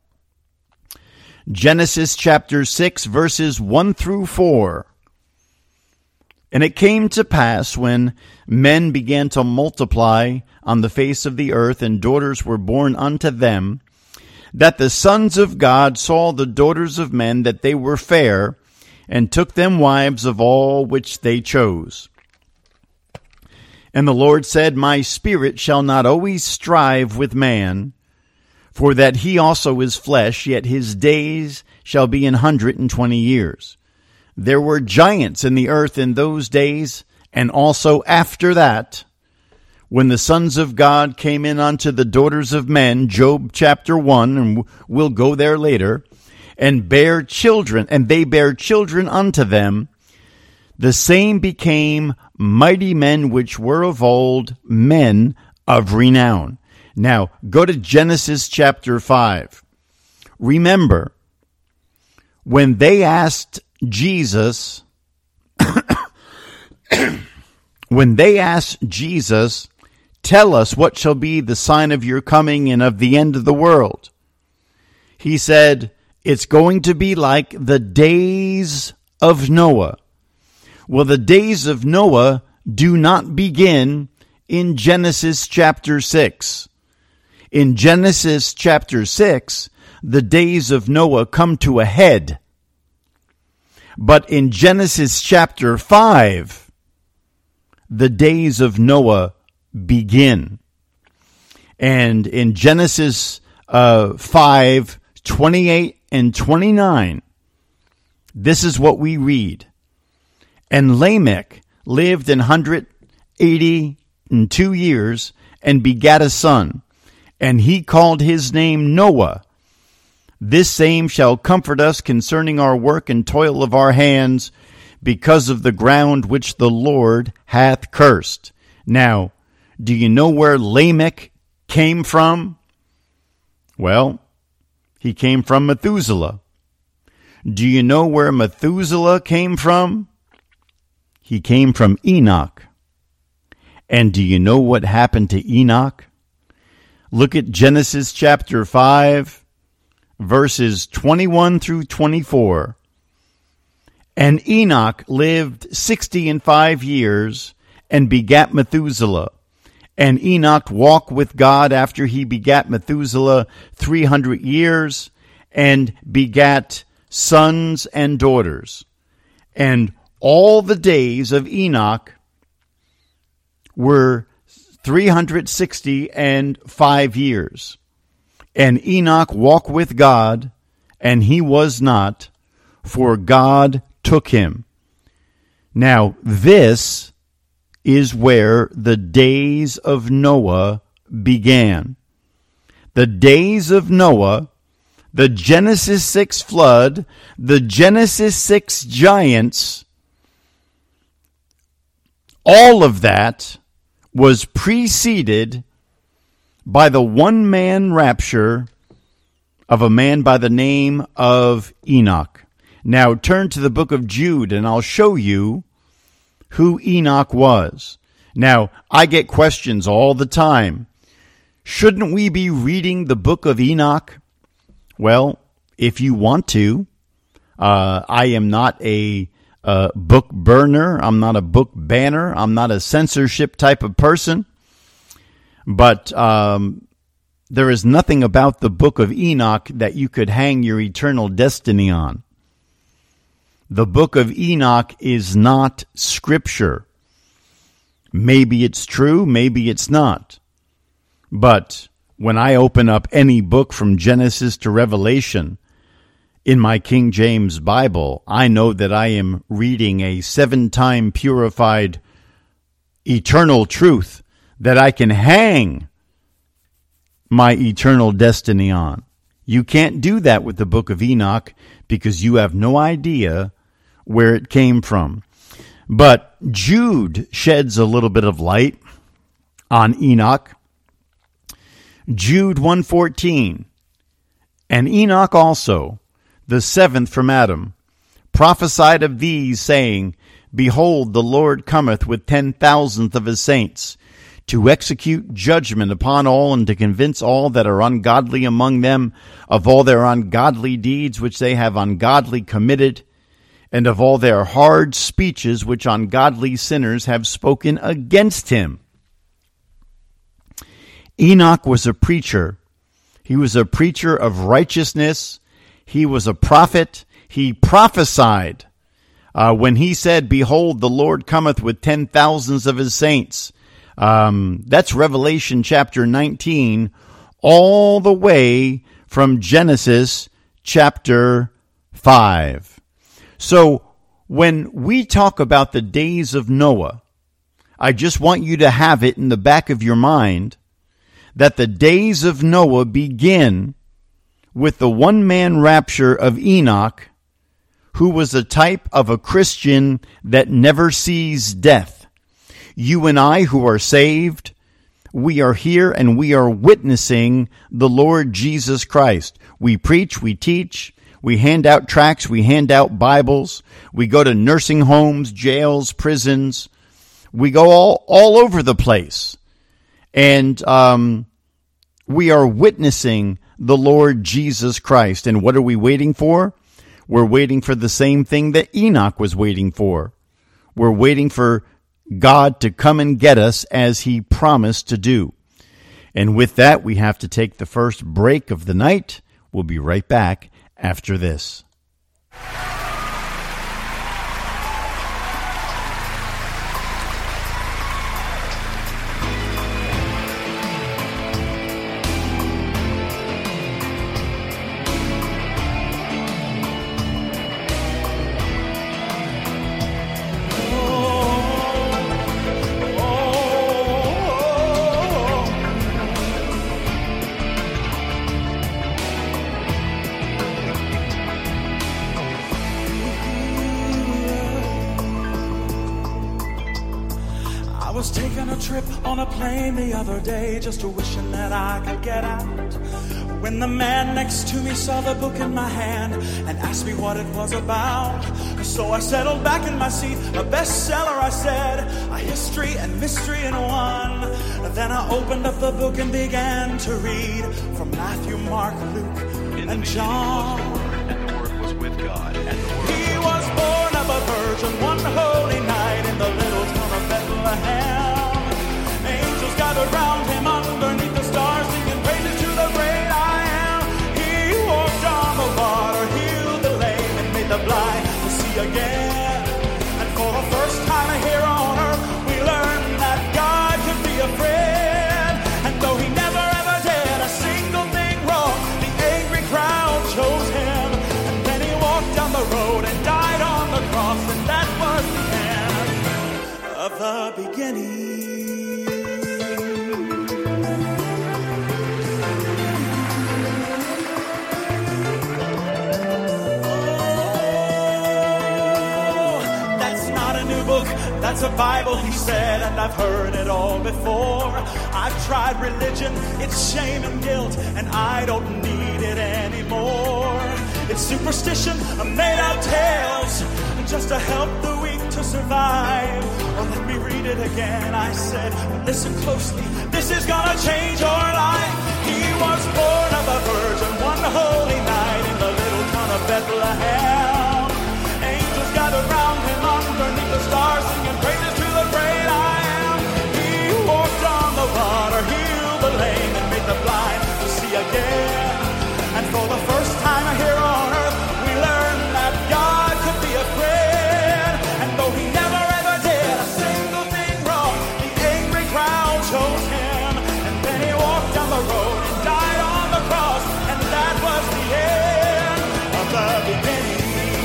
Genesis chapter 6, verses 1 through 4. And it came to pass when men began to multiply on the face of the earth, and daughters were born unto them, that the sons of God saw the daughters of men, that they were fair, and took them wives of all which they chose. And the Lord said, My spirit shall not always strive with man, for that he also is flesh, yet his days shall be 120 years. There were giants in the earth in those days, and also after that, when the sons of God came in unto the daughters of men, Job chapter 1, and we'll go there later, and bare children, and they bare children unto them, the same became mighty men which were of old, men of renown. Now, go to Genesis chapter 5. Remember, when they asked Jesus, tell us what shall be the sign of your coming and of the end of the world, he said, it's going to be like the days of Noah. Well, the days of Noah do not begin in Genesis chapter 6. In Genesis chapter 6, the days of Noah come to a head. But in Genesis chapter 5, the days of Noah begin. And in Genesis 5, 28 and 29, this is what we read. And Lamech lived 182 years and begat a son, and he called his name Noah. This same shall comfort us concerning our work and toil of our hands, because of the ground which the Lord hath cursed. Now, do you know where Lamech came from? Well, he came from Methuselah. Do you know where Methuselah came from? He came from Enoch. And do you know what happened to Enoch? Look at Genesis chapter 5, verses 21 through 24. And Enoch lived 65 years and begat Methuselah. And Enoch walked with God after he begat Methuselah 300 years and begat sons and daughters. And all the days of Enoch were 365 years. And Enoch walked with God, and he was not, for God took him. Now, this is where the days of Noah began. The days of Noah, the Genesis 6 flood, the Genesis 6 giants, all of that was preceded by the one-man rapture of a man by the name of Enoch. Now turn to the book of Jude, and I'll show you who Enoch was. Now, I get questions all the time. Shouldn't we be reading the book of Enoch? Well, if you want to. I am not a book burner. I'm not a book banner. I'm not a censorship type of person. But there is nothing about the book of Enoch that you could hang your eternal destiny on. The book of Enoch is not Scripture. Maybe it's true, maybe it's not. But when I open up any book from Genesis to Revelation in my King James Bible, I know that I am reading a 7-time purified eternal truth that I can hang my eternal destiny on. You can't do that with the book of Enoch because you have no idea where it came from. But Jude sheds a little bit of light on Enoch. Jude 1:14. And Enoch also, the seventh from Adam, prophesied of these, saying, Behold, the Lord cometh with 10,000th of his saints, to execute judgment upon all, and to convince all that are ungodly among them of all their ungodly deeds which they have ungodly committed, and of all their hard speeches which ungodly sinners have spoken against him. Enoch was a preacher. He was a preacher of righteousness. He was a prophet. He prophesied when he said, Behold, the Lord cometh with 10,000s of his saints. That's Revelation chapter 19, all the way from Genesis chapter 5. So when we talk about the days of Noah, I just want you to have it in the back of your mind that the days of Noah begin with the one-man rapture of Enoch, who was a type of a Christian that never sees death. You and I who are saved, we are here and we are witnessing the Lord Jesus Christ. We preach, we teach, we hand out tracts, we hand out Bibles, we go to nursing homes, jails, prisons. We go all over the place. And we are witnessing the Lord Jesus Christ. And what are we waiting for? We're waiting for the same thing that Enoch was waiting for. We're waiting for God to come and get us as he promised to do. And with that, we have to take the first break of the night. We'll be right back after this. Just wishing that I could get out, when the man next to me saw the book in my hand and asked me what it was about. So I settled back in my seat, a bestseller, I said, a history and mystery in one. Then I opened up the book and began to read from Matthew, Mark, Luke, and John. And the Word was with God, and the Word he was born of a virgin one holy night in the little town of Bethlehem. Angels gathered round him underneath the stars, singing praises to the great I am. He walked on the water, healed the lame, and made the blind to see again. And for the first time here on earth, we learned that God could be a friend. And though he never ever did a single thing wrong, the angry crowd chose him. And then he walked down the road and died on the cross, and that was the end of the beginning. That's a Bible, he said, and I've heard it all before. I've tried religion, it's shame and guilt, and I don't need it anymore. It's superstition, made-up tales, just to help the weak to survive. Oh, let me read it again, I said, listen closely, this is gonna change your life. He was born of a virgin one holy night in the little town of Bethlehem. Angels gathered round him underneath the stars, singing praises to the great I am. He walked on the water, healed the lame, and made the blind to see again. And for the first time here on earth, we learned that God could be a friend. And though he never ever did a single thing wrong, the angry crowd chose him. And then he walked down the road and died on the cross, and that was the end of the beginning.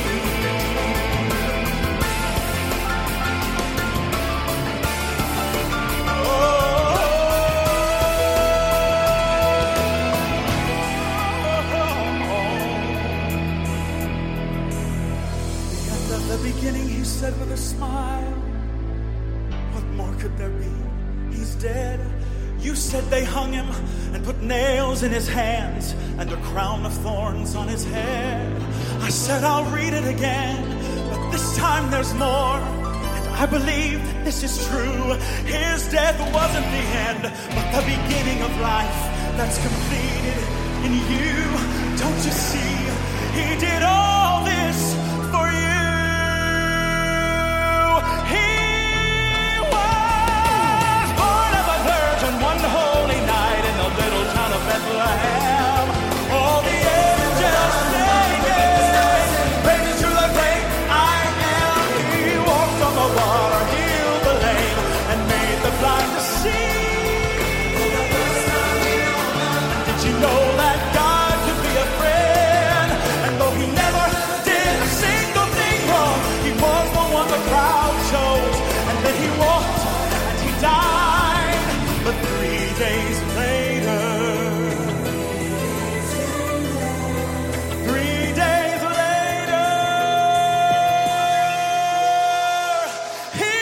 He said with a smile, what more could there be? He's dead, You said they hung him and put nails in his hands and a crown of thorns on his head. I said I'll read it again, but this time there's more. And I believe that this is true. His death wasn't the end, but the beginning of life that's completed in you. Don't you see? He did all this for you. He was born of a virgin one holy night in the little town of Bethlehem. All the angels singing praises to the great I am. He walked on the water, healed the lame, and made the blind to see. Did you know that God could be a friend? And though he never did a single thing wrong, he was the one the crowd chose. And then he walked and he died. But 3 days later, 3 days later, he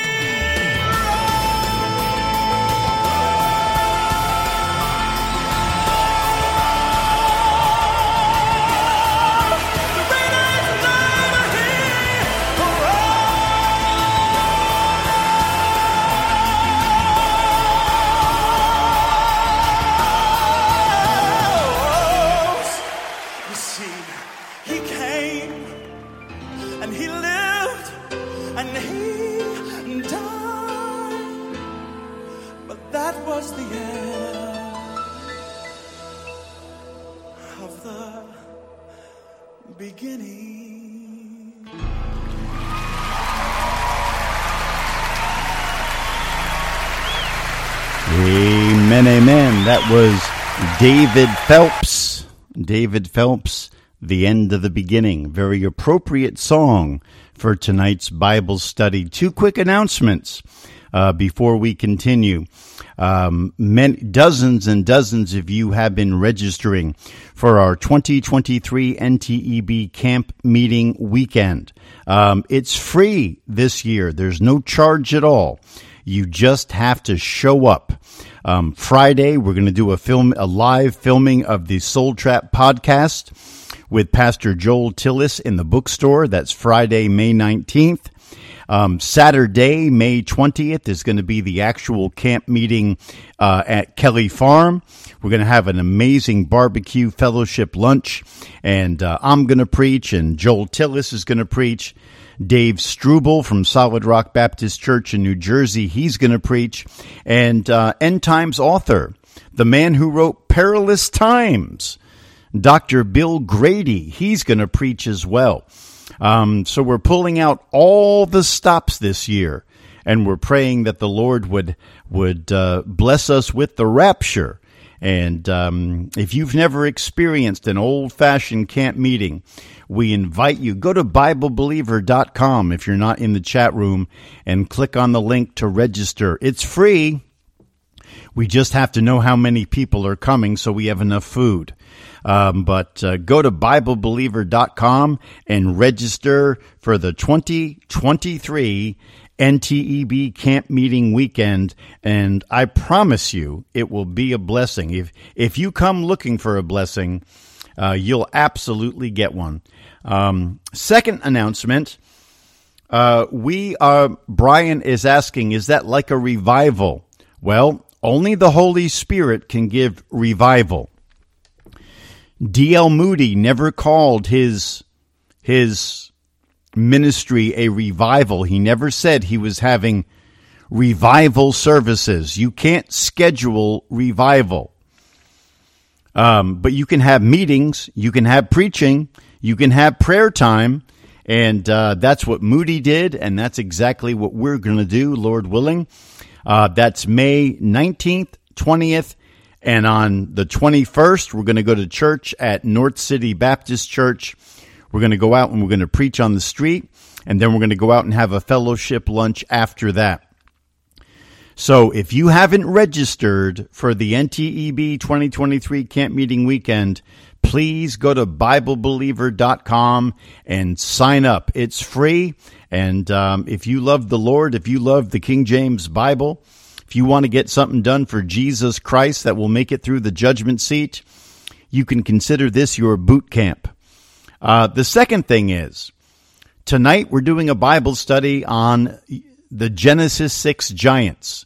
beginning. Amen, amen. That was David Phelps. David Phelps, The End of the Beginning. Very appropriate song for tonight's Bible study. 2 quick announcements before we continue. Dozens and dozens of you have been registering for our 2023 NTEB Camp Meeting Weekend. It's free this year. There's no charge at all. You just have to show up. Friday, we're going to do a live filming of the Soul Trap podcast with Pastor Joel Tillis in the bookstore. That's Friday, May 19th. Saturday, May 20th is going to be the actual camp meeting at Kelly Farm. We're going to have an amazing barbecue fellowship lunch, and I'm going to preach, and Joel Tillis is going to preach. Dave Struble from Solid Rock Baptist Church in New Jersey, he's going to preach. And End Times author, the man who wrote Perilous Times, Dr. Bill Grady, he's going to preach as well. So we're pulling out all the stops this year, and we're praying that the Lord would bless us with the rapture. And if you've never experienced an old-fashioned camp meeting, we invite you. Go to BibleBeliever.com if you're not in the chat room and click on the link to register. It's free. We just have to know how many people are coming so we have enough food. But go to BibleBeliever.com and register for the 2023 NTEB Camp Meeting Weekend, and I promise you it will be a blessing. If you come looking for a blessing, you'll absolutely get one. Second announcement, Brian is asking, is that like a revival? Well, only the Holy Spirit can give revival. D.L. Moody never called his ministry a revival. He never said he was having revival services. You can't schedule revival. But you can have meetings, you can have preaching, you can have prayer time, and that's what Moody did, and that's exactly what we're going to do, Lord willing. That's May 19th, 20th, and on the 21st, we're going to go to church at North City Baptist Church. We're going to go out and we're going to preach on the street, and then we're going to go out and have a fellowship lunch after that. So if you haven't registered for the NTEB 2023 Camp Meeting Weekend, please go to BibleBeliever.com and sign up. It's free, and if you love the Lord, if you love the King James Bible, If you want to get something done for Jesus Christ that will make it through the judgment seat, you can consider this your boot camp. The second thing is, tonight we're doing a Bible study on the Genesis 6 giants.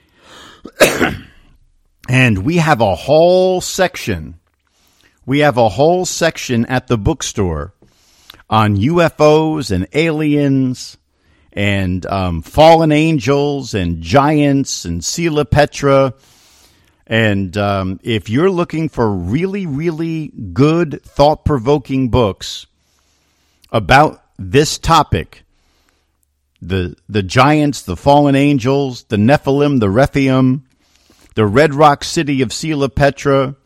And we have a whole section. We have a whole section at the bookstore on UFOs and aliens and fallen angels and giants and Sela Petra. And if you're looking for really, really good, thought-provoking books about this topic, the giants, the fallen angels, the Nephilim, the Rephaim, the Red Rock City of Sela Petra,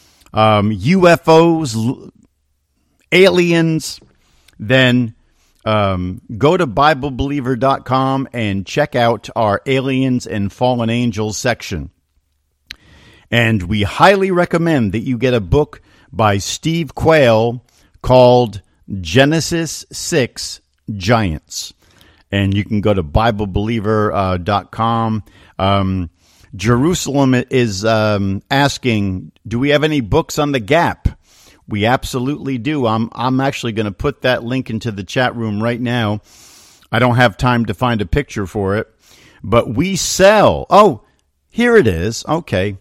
UFOs, aliens, then go to BibleBeliever.com and check out our Aliens and Fallen Angels section. And we highly recommend that you get a book by Steve Quayle called Genesis 6 Giants. And you can go to BibleBeliever.com. Jerusalem is asking, do we have any books on the Gap? We absolutely do. I'm actually going to put that link into the chat room right now. I don't have time to find a picture for it. But we sell. Oh, here it is. Okay.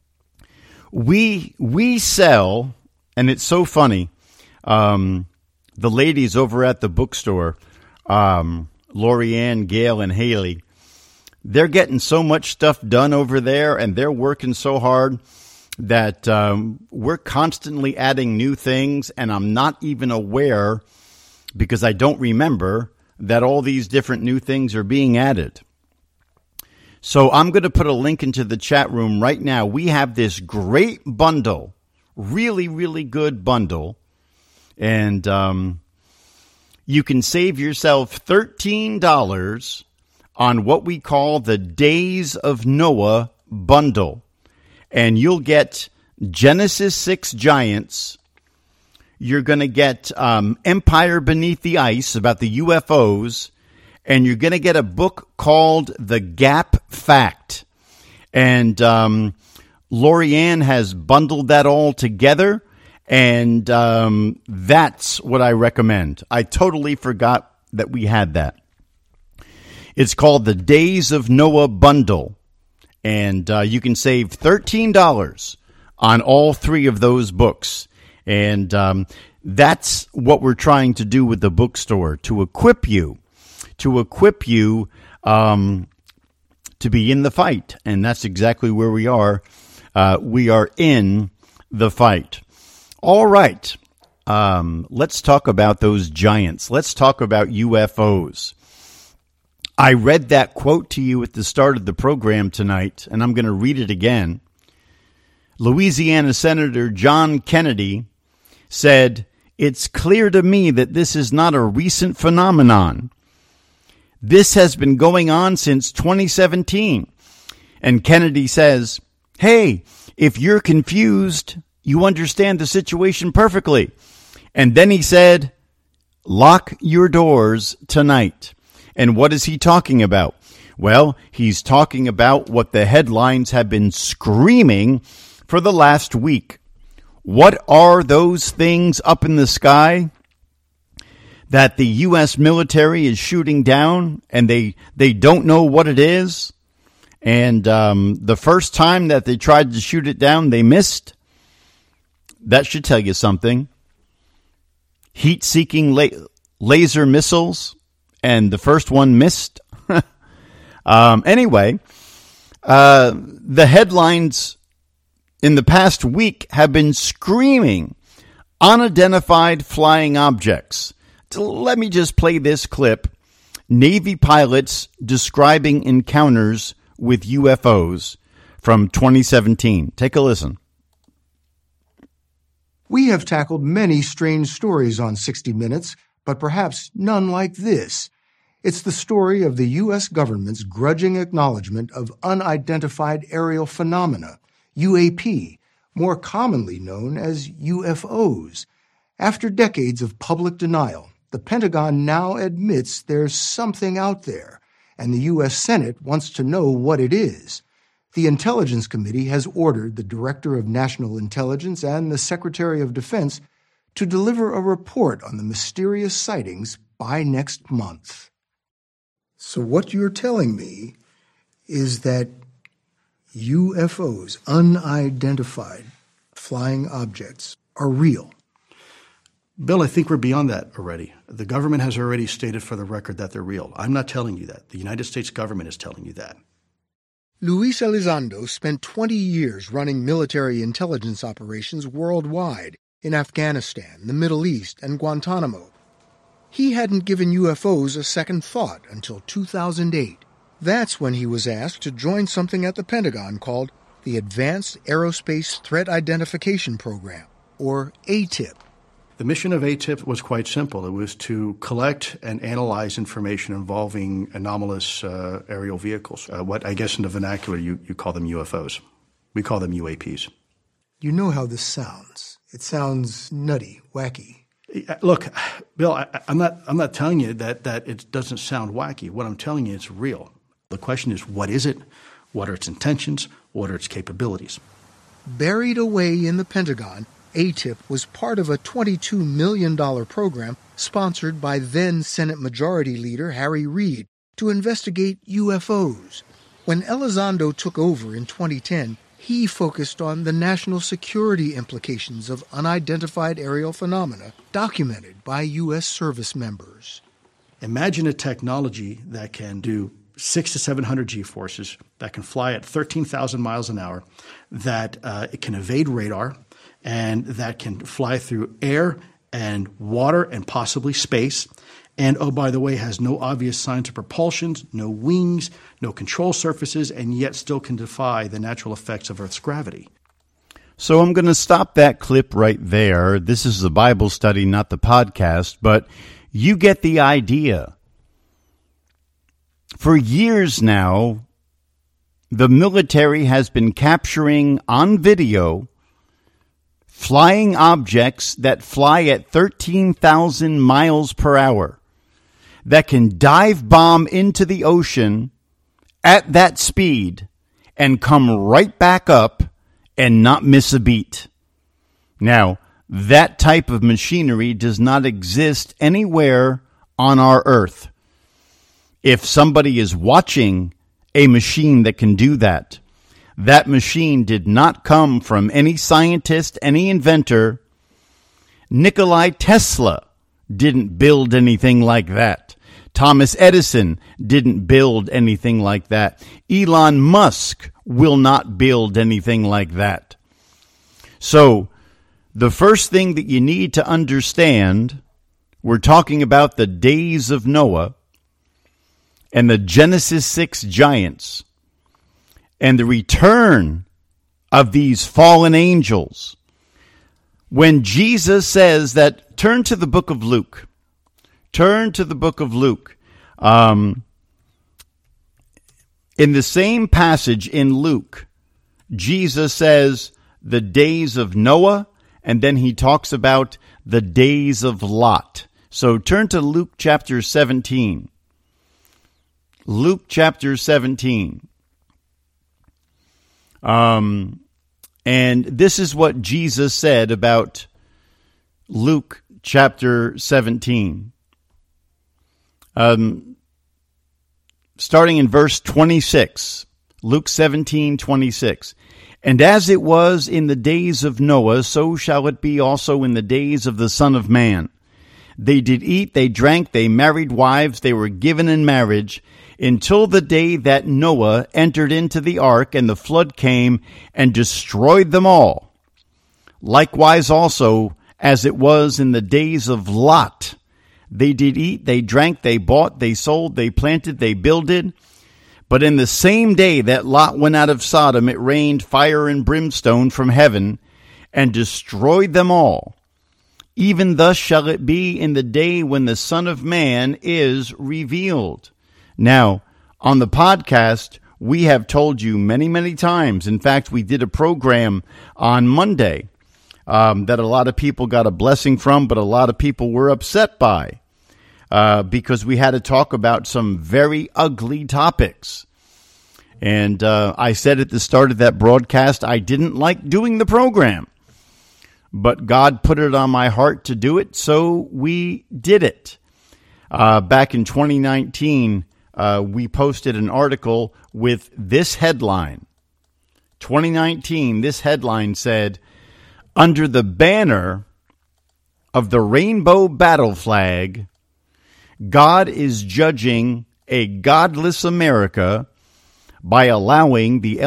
We sell, and it's so funny. The ladies over at the bookstore, Lorianne, Gail, and Haley, they're getting so much stuff done over there, and they're working so hard that we're constantly adding new things, and I'm not even aware, because I don't remember, that all these different new things are being added. So I'm going to put a link into the chat room right now. We have this great bundle, really, really good bundle, and you can save yourself $13 on what we call the Days of Noah bundle. And you'll get Genesis 6 Giants. You're going to get Empire Beneath the Ice about the UFOs. And you're going to get a book called The Gap Fact. And Lorianne has bundled that all together. And that's what I recommend. I totally forgot that we had that. It's called the Days of Noah Bundle. And you can save $13 on all three of those books. And that's what we're trying to do with the bookstore, to equip you to be in the fight. And that's exactly where we are. We are in the fight. All right. Let's talk about those giants. Let's talk about UFOs. I read that quote to you at the start of the program tonight, and I'm going to read it again. Louisiana Senator John Kennedy said, "It's clear to me that this is not a recent phenomenon. This has been going on since 2017. And Kennedy says, hey, if you're confused, you understand the situation perfectly. And then he said, lock your doors tonight. And what is he talking about? Well, he's talking about what the headlines have been screaming for the last week. What are those things up in the sky that the U.S. military is shooting down, and they don't know what it is? And the first time that they tried to shoot it down, they missed. That should tell you something. Heat-seeking laser missiles, and the first one missed. Anyway, the headlines in the past week have been screaming unidentified flying objects. So let me just play this clip. Navy pilots describing encounters with UFOs from 2017. Take a listen. We have tackled many strange stories on 60 Minutes, but perhaps none like this. It's the story of the U.S. government's grudging acknowledgement of unidentified aerial phenomena, UAP, more commonly known as UFOs. After decades of public denial, the Pentagon now admits there's something out there, and the U.S. Senate wants to know what it is. The Intelligence Committee has ordered the Director of National Intelligence and the Secretary of Defense to deliver a report on the mysterious sightings by next month. So what you're telling me is that UFOs, unidentified flying objects, are real. Bill, I think we're beyond that already. The government has already stated for the record that they're real. I'm not telling you that. The United States government is telling you that. Luis Elizondo spent 20 years running military intelligence operations worldwide in Afghanistan, the Middle East, and Guantanamo. He hadn't given UFOs a second thought until 2008. That's when he was asked to join something at the Pentagon called the Advanced Aerospace Threat Identification Program, or ATIP. The mission of ATIP was quite simple. It was to collect and analyze information involving anomalous aerial vehicles. What I guess in the vernacular you call them UFOs. We call them UAPs. You know how this sounds. It sounds nutty, wacky. Look, Bill, I'm not telling you that it doesn't sound wacky. What I'm telling you is real. The question is, what is it? What are its intentions? What are its capabilities? Buried away in the Pentagon, ATIP was part of a $22 million program sponsored by then Senate Majority Leader Harry Reid to investigate UFOs. When Elizondo took over in 2010, he focused on the national security implications of unidentified aerial phenomena documented by U.S. service members. Imagine a technology that can do 600 to 700 G-forces, that can fly at 13,000 miles an hour, that it can evade radar, and that can fly through air and water and possibly space. And, oh, by the way, has no obvious signs of propulsion, no wings, no control surfaces, and yet still can defy the natural effects of Earth's gravity. So I'm going to stop that clip right there. This is the Bible study, not the podcast, but you get the idea. For years now, the military has been capturing on video flying objects that fly at 13,000 miles per hour, that can dive bomb into the ocean at that speed and come right back up and not miss a beat. Now, that type of machinery does not exist anywhere on our Earth. If somebody is watching a machine that can do that, that machine did not come from any scientist, any inventor. Nikola Tesla didn't build anything like that. Thomas Edison didn't build anything like that. Elon Musk will not build anything like that. So, the first thing that you need to understand, we're talking about the days of Noah and the Genesis 6 giants and the return of these fallen angels. When Jesus says that, turn to the book of Luke. Turn to the book of Luke. In the same passage in Luke, Jesus says the days of Noah, and then he talks about the days of Lot. So turn to Luke chapter 17. Luke chapter 17. And this is what Jesus said about Luke chapter 17. Starting in verse 26, Luke 17:26. And as it was in the days of Noah, so shall it be also in the days of the Son of Man. They did eat, they drank, they married wives, they were given in marriage, until the day that Noah entered into the ark, and the flood came and destroyed them all. Likewise also, as it was in the days of Lot, they did eat, they drank, they bought, they sold, they planted, they builded. But in the same day that Lot went out of Sodom, it rained fire and brimstone from heaven and destroyed them all. Even thus shall it be in the day when the Son of Man is revealed. Now, on the podcast, we have told you many, many times. In fact, we did a program on Monday that a lot of people got a blessing from, but a lot of people were upset by. because we had to talk about some very ugly topics. And I said at the start of that broadcast, I didn't like doing the program. But God put it on my heart to do it, so we did it. Back in 2019, we posted an article with this headline. 2019, this headline said, under the banner of the rainbow battle flag, God is judging a godless America by allowing the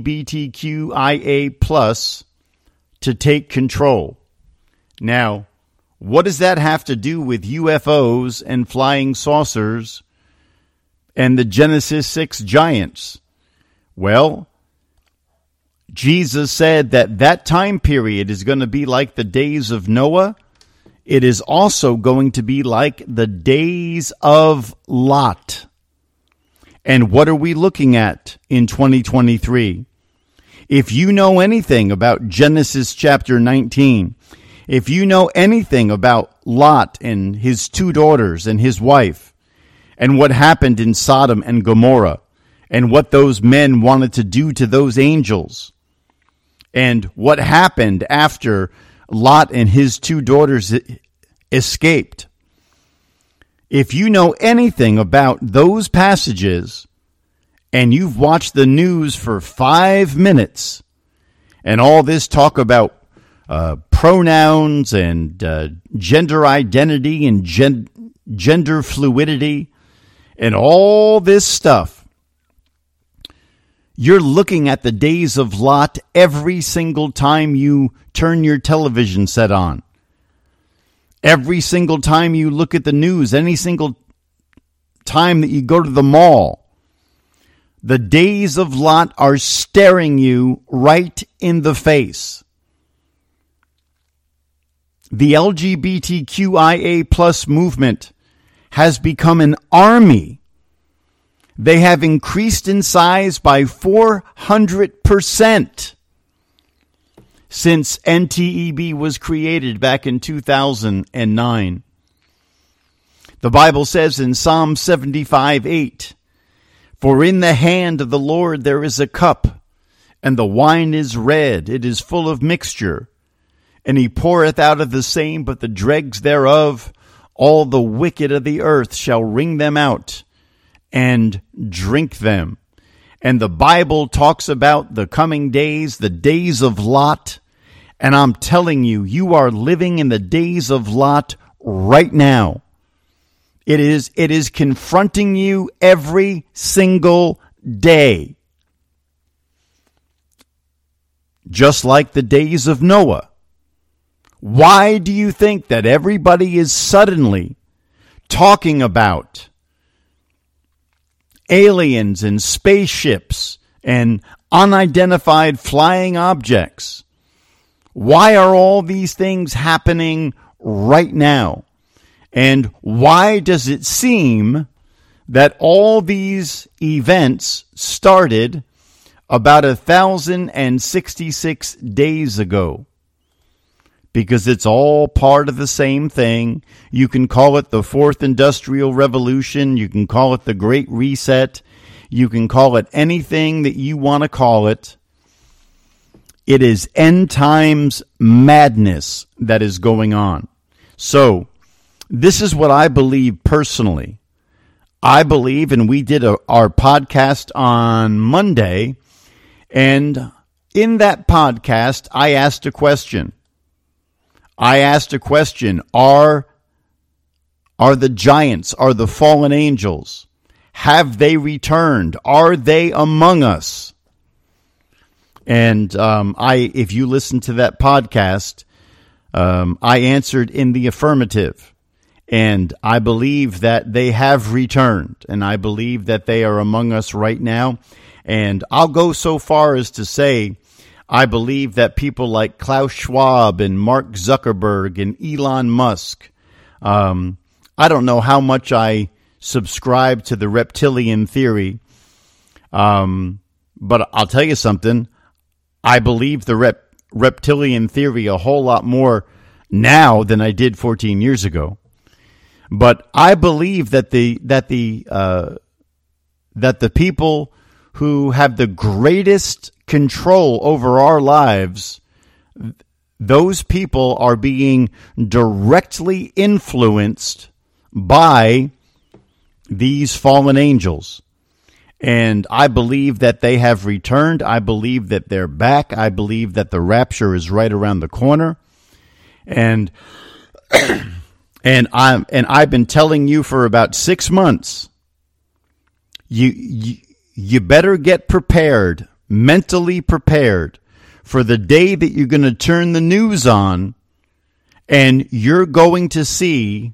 LGBTQIA+ to take control. Now, what does that have to do with UFOs and flying saucers and the Genesis 6 giants? Well, Jesus said that that time period is going to be like the days of Noah. It is also going to be like the days of Lot. And what are we looking at in 2023? If you know anything about Genesis chapter 19, if you know anything about Lot and his 2 daughters and his wife, and what happened in Sodom and Gomorrah, and what those men wanted to do to those angels, and what happened after Lot and his 2 daughters escaped. If you know anything about those passages, and you've watched the news for 5 minutes, and all this talk about pronouns and gender identity and gender fluidity and all this stuff, you're looking at the days of Lot every single time you turn your television set on. Every single time you look at the news, any single time that you go to the mall, the days of Lot are staring you right in the face. The LGBTQIA+ movement has become an army. They have increased in size by 400% since NTEB was created back in 2009. The Bible says in Psalm 75:8, for in the hand of the Lord there is a cup, and the wine is red, it is full of mixture. And he poureth out of the same, but the dregs thereof, all the wicked of the earth shall wring them out and drink them. And the Bible talks about the coming days, the days of Lot. And I'm telling you, you are living in the days of Lot right now. It is confronting you every single day. Just like the days of Noah. Why do you think that everybody is suddenly talking about aliens and spaceships and unidentified flying objects? Why are all these things happening right now? And why does it seem that all these events started about 1,066 days ago? Because it's all part of the same thing. You can call it the Fourth Industrial Revolution. You can call it the Great Reset. You can call it anything that you want to call it. It is end times madness that is going on. So, this is what I believe personally. I believe, and we did our podcast on Monday, and in that podcast, I asked a question. Are the giants, are the fallen angels, have they returned? Are they among us? And if you listen to that podcast, I answered in the affirmative. And I believe that they have returned. And I believe that they are among us right now. And I'll go so far as to say, I believe that people like Klaus Schwab and Mark Zuckerberg and Elon Musk, I don't know how much I subscribe to the reptilian theory, but I'll tell you something. I believe the reptilian theory a whole lot more now than I did 14 years ago. But I believe that the people who have the greatest control over our lives, those people are being directly influenced by these fallen angels. And I believe that they have returned. I believe that they're back. I believe that the rapture is right around the corner. And I've been telling you for about 6 months, you better get prepared, mentally prepared, for the day that you're going to turn the news on and you're going to see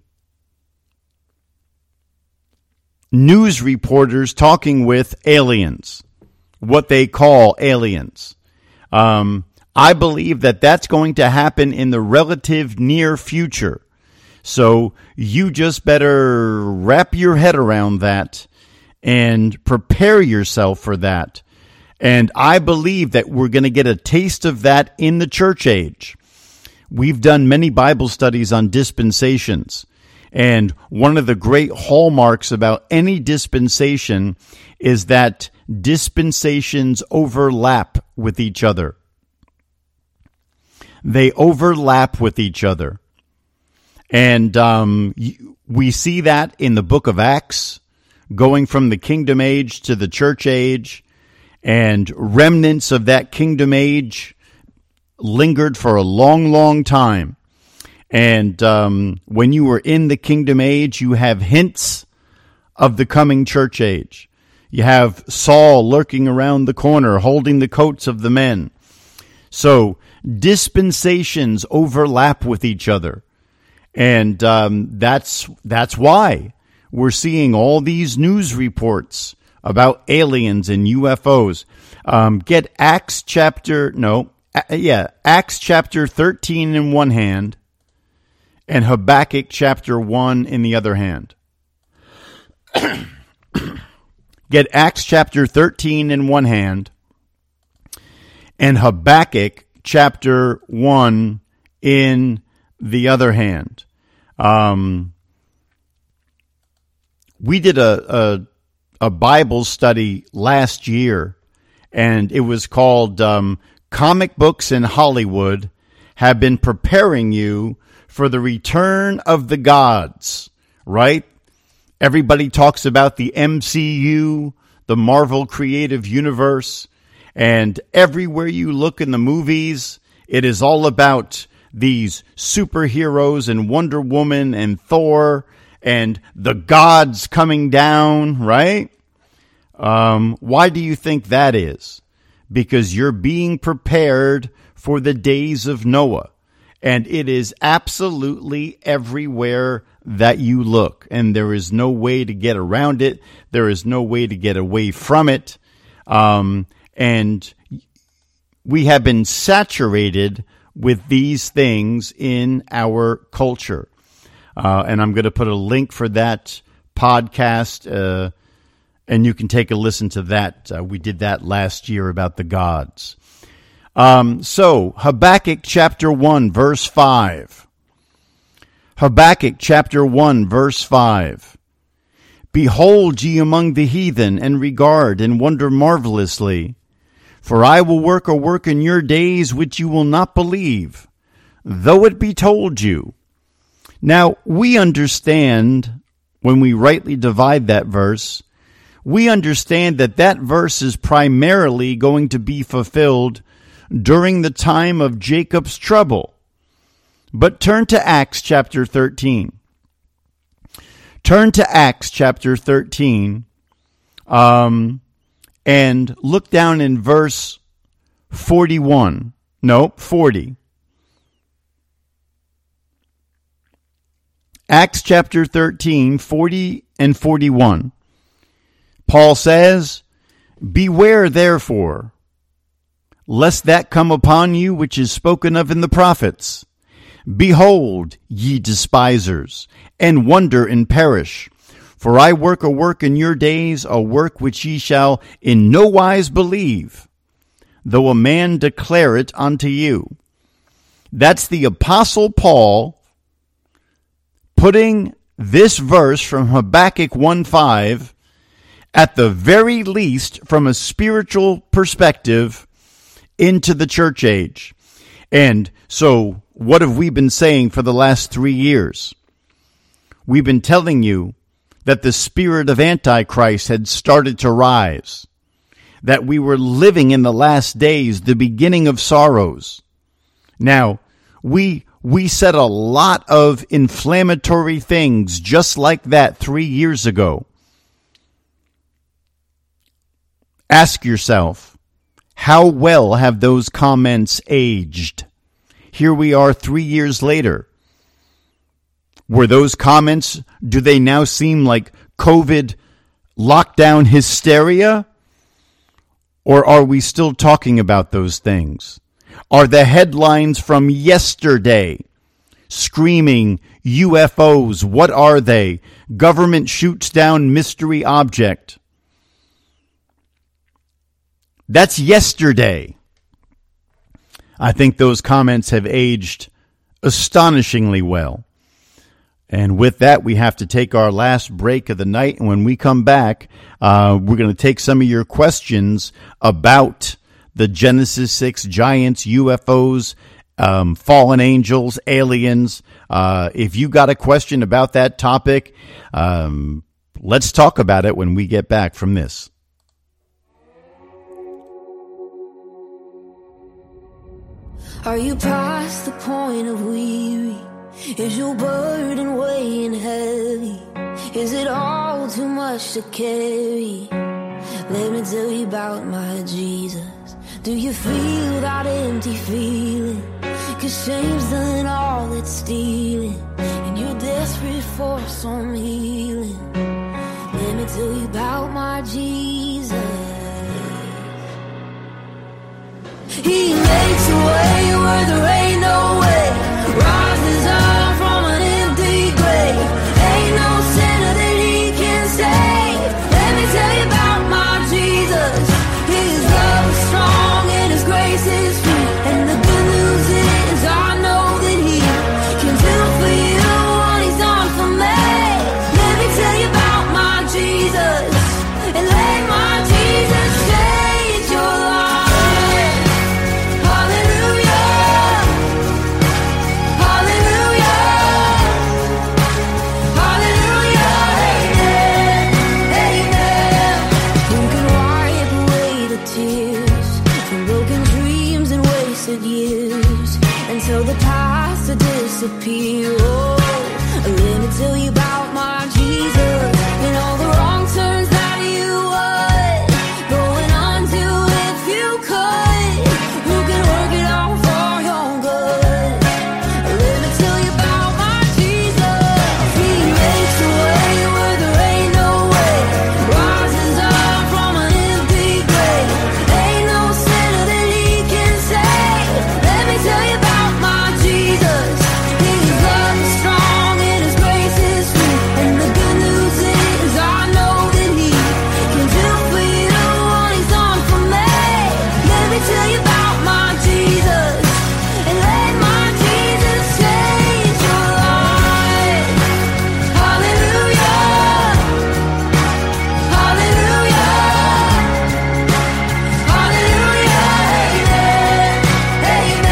news reporters talking with aliens, what they call aliens. I believe that that's going to happen in the relative near future. So you just better wrap your head around that and prepare yourself for that. And I believe that we're going to get a taste of that in the church age. We've done many Bible studies on dispensations. And one of the great hallmarks about any dispensation is that dispensations overlap with each other. They overlap with each other. And we see that in the book of Acts, going from the kingdom age to the church age, and remnants of that kingdom age lingered for a long, long time. And when you were in the kingdom age, you have hints of the coming church age. You have Saul lurking around the corner, holding the coats of the men. So dispensations overlap with each other. And that's why we're seeing all these news reports about aliens and UFOs. Get Acts chapter 13 in one hand and Habakkuk chapter 1 in the other hand. Get Acts chapter 13 in one hand and Habakkuk chapter 1 in the other hand. We did a Bible study last year, and it was called Comic Books in Hollywood Have Been Preparing You for the Return of the Gods, right? Everybody talks about the MCU, the Marvel Creative Universe, and everywhere you look in the movies, it is all about these superheroes and Wonder Woman and Thor and the gods coming down, right? Why do you think that is? Because you're being prepared for the days of Noah. And it is absolutely everywhere that you look. And there is no way to get around it. There is no way to get away from it. And we have been saturated with these things in our culture. And I'm going to put a link for that podcast, and you can take a listen to that. We did that last year about the gods. So Habakkuk chapter 1, verse 5. Habakkuk chapter 1, verse 5. Behold ye among the heathen, and regard and wonder marvelously. For I will work a work in your days which you will not believe, though it be told you. Now, we understand, when we rightly divide that verse, we understand that that verse is primarily going to be fulfilled during the time of Jacob's trouble. But turn to Acts chapter 13. Turn to Acts chapter 13, and look down in verse 41. No, 40. Acts chapter 13, 40 and 41. Paul says, Beware therefore, lest that come upon you which is spoken of in the prophets. Behold, ye despisers, and wonder and perish. For I work a work in your days, a work which ye shall in no wise believe, though a man declare it unto you. That's the Apostle Paul putting this verse from Habakkuk 1:5, at the very least from a spiritual perspective, into the church age. And so what have we been saying for the last 3 years? We've been telling you that the spirit of Antichrist had started to rise, that we were living in the last days, the beginning of sorrows. Now, we said a lot of inflammatory things just like that 3 years ago. Ask yourself, how well have those comments aged? Here we are 3 years later. Were those comments, do they now seem like COVID lockdown hysteria? Or are we still talking about those things? Are the headlines from yesterday screaming UFOs? What are they? Government shoots down mystery object. That's yesterday. I think those comments have aged astonishingly well. And with that, we have to take our last break of the night. And when we come back, we're going to take some of your questions about the Genesis 6 giants, UFOs, fallen angels, aliens. If you got a question about that topic, let's talk about it when we get back from this. Are you past the point of weary? Is your burden weighing heavy? Is it all too much to carry? Let me tell you about my Jesus. Do you feel that empty feeling? 'Cause shame's done all it's stealing, and you're desperate for some healing. Let me tell you about my Jesus. He makes a way where there ain't no way. Rises up from an empty grave. Ain't no sinner that he can save. Let me tell you about my Jesus. His love is strong and his grace is free. And the good news is I know that he can do for you what he's done for me. Let me tell you about my Jesus. And let my Jesus change your life. Until the past to disappear. Oh, let me tell you about my Jesus and all the wrong turns that you would going on to if you could. Who can work it out for your good? Let me tell you about my Jesus. He makes a way where there ain't no way. Rises up from an empty grave. Ain't no sinner that he can save. Let me tell you about Jesus. His love is strong and his grace is free. And the good news is I know that he can do for you what he's done for me. Let me tell you about my Jesus. And let my Jesus change your life. Hallelujah. Hallelujah. Hallelujah. Amen.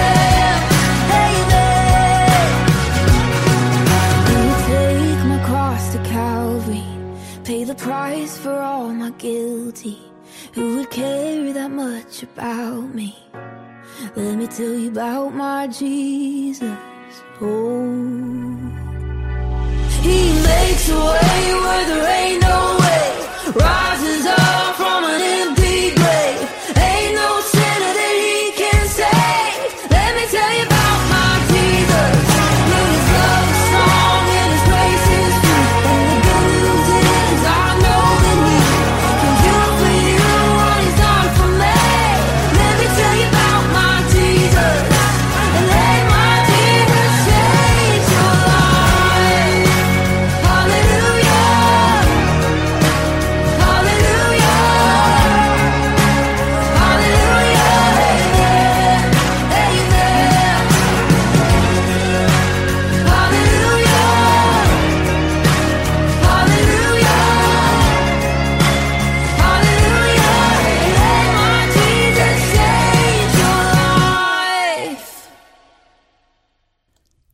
Pay the price for all my guilty. Who would care that much about me? Let me tell you about my Jesus. Oh, he makes a way where there ain't no way. Rises up from an empty grave. Ain't no sinner that he can save. Let me tell you about my Jesus. His love is strong and his grace is free. And the good news is I know that he can do for you what he's done for me. Let me tell you about my Jesus. And let my Jesus change your life. Hallelujah.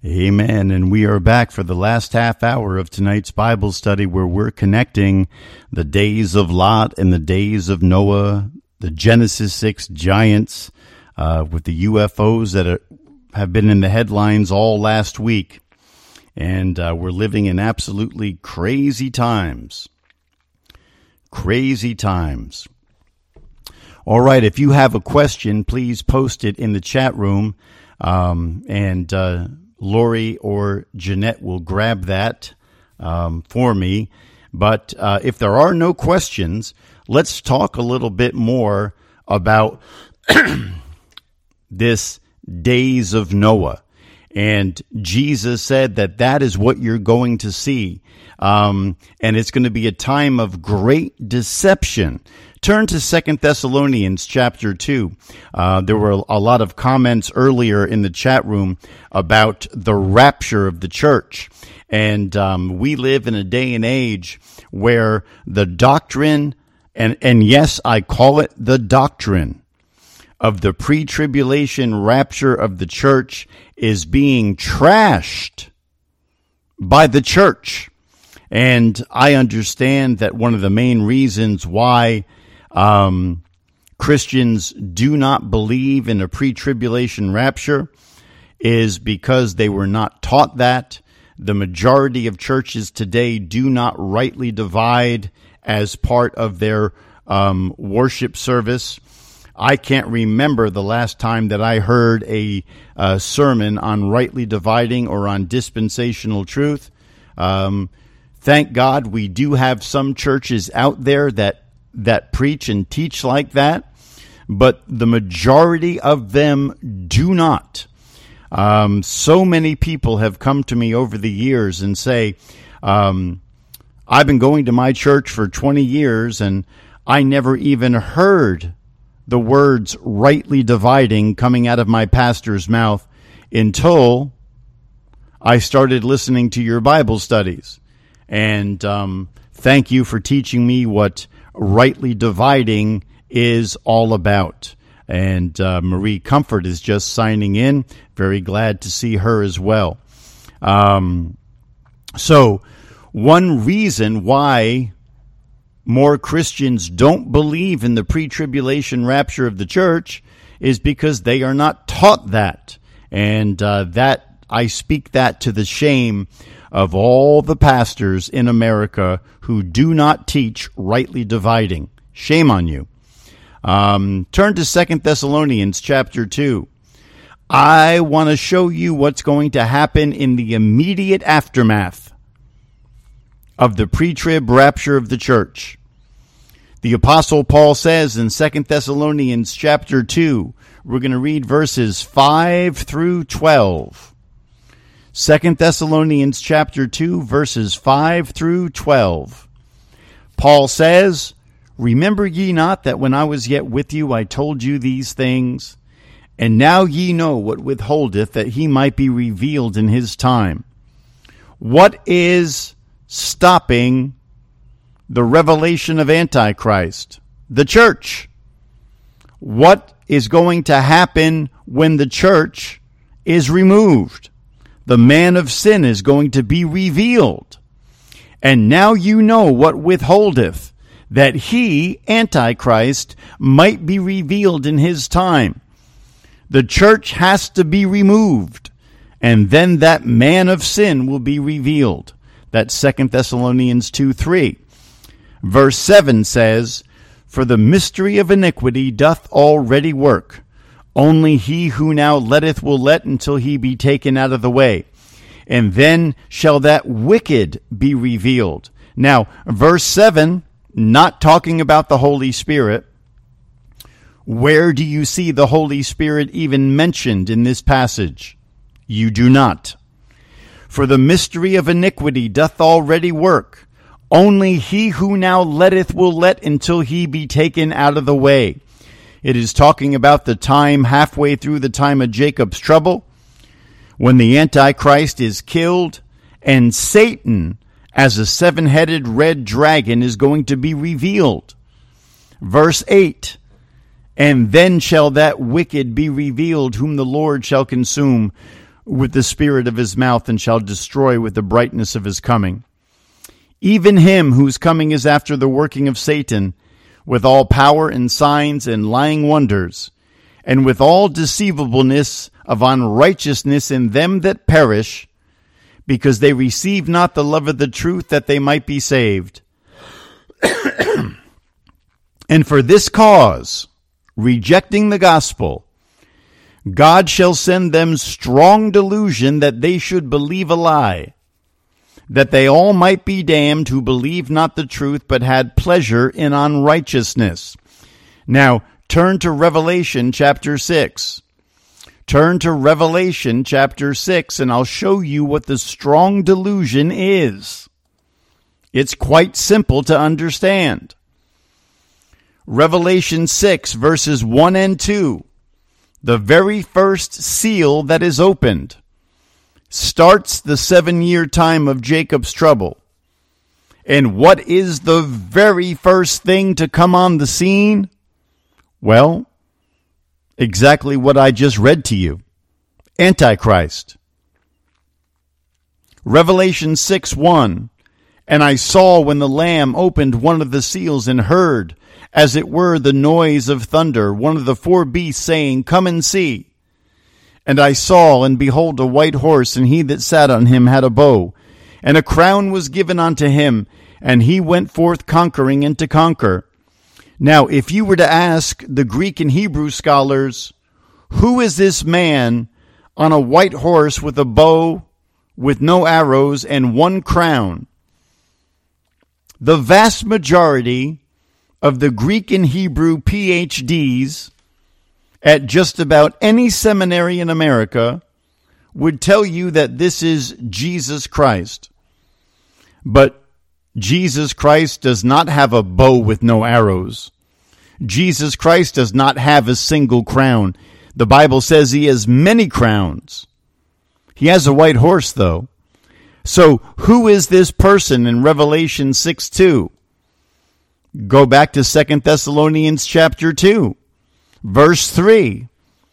Amen. And we are back for the last half hour of tonight's Bible study, where we're connecting the days of Lot and the days of Noah, the Genesis 6 giants, with the UFOs that have been in the headlines all last week. And we're living in absolutely crazy times. Crazy times. All right, if you have a question, please post it in the chat room, and Lori or Jeanette will grab that for me. But if there are no questions, let's talk a little bit more about this days of Noah. And Jesus said that is what you're going to see. And it's going to be a time of great deception. Turn to 2 Thessalonians chapter 2. There were a lot of comments earlier in the chat room about the rapture of the church. And we live in a day and age where the doctrine, and yes, I call it the doctrine, of the pre-tribulation rapture of the church is being trashed by the church. And I understand that one of the main reasons why Christians do not believe in a pre-tribulation rapture is because they were not taught that. The majority of churches today do not rightly divide as part of their worship service. I can't remember the last time that I heard a sermon on rightly dividing or on dispensational truth. Thank God we do have some churches out there that preach and teach like that, but the majority of them do not. So many people have come to me over the years and say, I've been going to my church for 20 years and I never even heard the words rightly dividing coming out of my pastor's mouth until I started listening to your Bible studies. And thank you for teaching me what rightly dividing is all about. And Marie Comfort is just signing in. Very glad to see her as well. So one reason why more Christians don't believe in the pre-tribulation rapture of the church is because they are not taught that. And that I speak that to the shame of all the pastors in America who do not teach rightly dividing. Shame on you. Turn to 2 Thessalonians chapter 2. I want to show you what's going to happen in the immediate aftermath of the pre-trib rapture of the church. The Apostle Paul says in 2 Thessalonians chapter 2, we're going to read verses 5 through 12. 2 Thessalonians chapter 2, verses 5 through 12. Paul says, "Remember ye not that when I was yet with you I told you these things? And now ye know what withholdeth, that he might be revealed in his time. What is stopping the revelation of Antichrist? The church. What is going to happen when the church is removed? The man of sin is going to be revealed. And now you know what withholdeth, that he, Antichrist, might be revealed in his time." The church has to be removed, and then that man of sin will be revealed. That's 2 Thessalonians 2:3. Verse 7 says, "For the mystery of iniquity doth already work. Only he who now letteth will let until he be taken out of the way. And then shall that wicked be revealed." Now, verse 7, not talking about the Holy Spirit. Where do you see the Holy Spirit even mentioned in this passage? You do not. "For the mystery of iniquity doth already work. Only he who now letteth will let until he be taken out of the way." It is talking about the time halfway through the time of Jacob's trouble, when the Antichrist is killed, and Satan, as a seven-headed red dragon, is going to be revealed. Verse 8, "And then shall that wicked be revealed, whom the Lord shall consume with the spirit of his mouth, and shall destroy with the brightness of his coming. Even him whose coming is after the working of Satan, with all power and signs and lying wonders, and with all deceivableness of unrighteousness in them that perish, because they receive not the love of the truth, that they might be saved. And for this cause, rejecting the gospel, God shall send them strong delusion, that they should believe a lie, that they all might be damned who believed not the truth, but had pleasure in unrighteousness. Now, turn to Revelation chapter 6. Turn to Revelation chapter 6, and I'll show you what the strong delusion is. It's quite simple to understand. Revelation 6, verses 1 and 2, the very first seal that is opened, starts the 7-year time of Jacob's trouble. And what is the very first thing to come on the scene? Well, exactly what I just read to you. Antichrist. Revelation 6:1. And I saw when the Lamb opened one of the seals, and heard, as it were, the noise of thunder, one of the 4 beasts saying, Come and see. And I saw, and behold, a white horse, and he that sat on him had a bow, and a crown was given unto him, and he went forth conquering and to conquer. Now, if you were to ask the Greek and Hebrew scholars, who is this man on a white horse with a bow, with no arrows, and 1 crown? The vast majority of the Greek and Hebrew PhDs at just about any seminary in America would tell you that this is Jesus Christ. But Jesus Christ does not have a bow with no arrows. Jesus Christ does not have a single crown. The Bible says he has many crowns. He has a white horse, though. So who is this person in Revelation 6:2? Go back to 2 Thessalonians chapter 2, verse 3.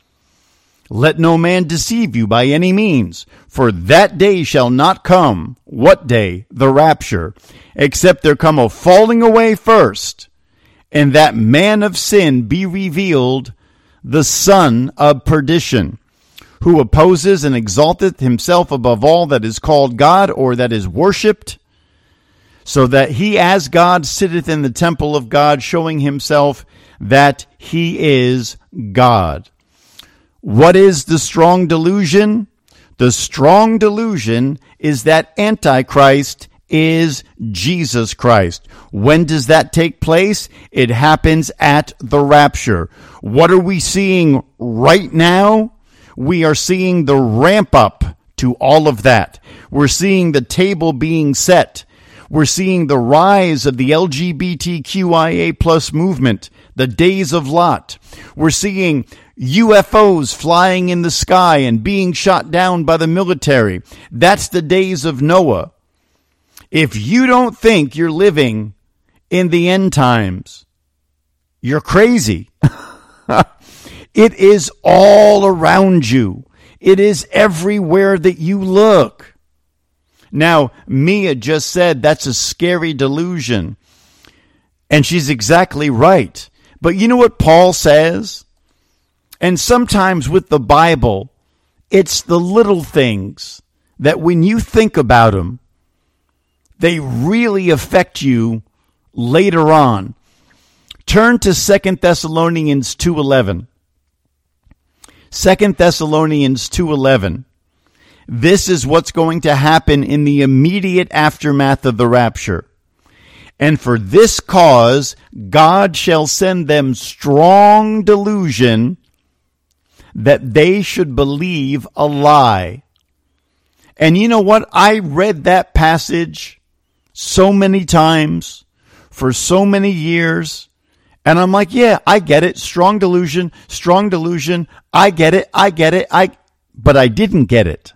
Let no man deceive you by any means, for that day shall not come. What day? The rapture. Except there come a falling away first, and that man of sin be revealed, the son of perdition, who opposes and exalteth himself above all that is called God, or that is worshipped, so that he as God sitteth in the temple of God, showing himself that he is God. What is the strong delusion? The strong delusion is that Antichrist is Jesus Christ. When does that take place? It happens at the rapture. What are we seeing right now? We are seeing the ramp up to all of that. We're seeing the table being set. We're seeing the rise of the LGBTQIA plus movement, the days of Lot. We're seeing UFOs flying in the sky and being shot down by the military. That's the days of Noah. If you don't think you're living in the end times, you're crazy. It is all around you. It is everywhere that you look. Now, Mia just said that's a scary delusion. And she's exactly right. But you know what Paul says? And sometimes with the Bible, it's the little things that when you think about them, they really affect you later on. Turn to 2 Thessalonians 2:11. 2 Thessalonians 2:11. This is what's going to happen in the immediate aftermath of the rapture. And for this cause, God shall send them strong delusion, that they should believe a lie. And you know what? I read that passage so many times for so many years. And I'm like, yeah, I get it. Strong delusion. I get it. But I didn't get it.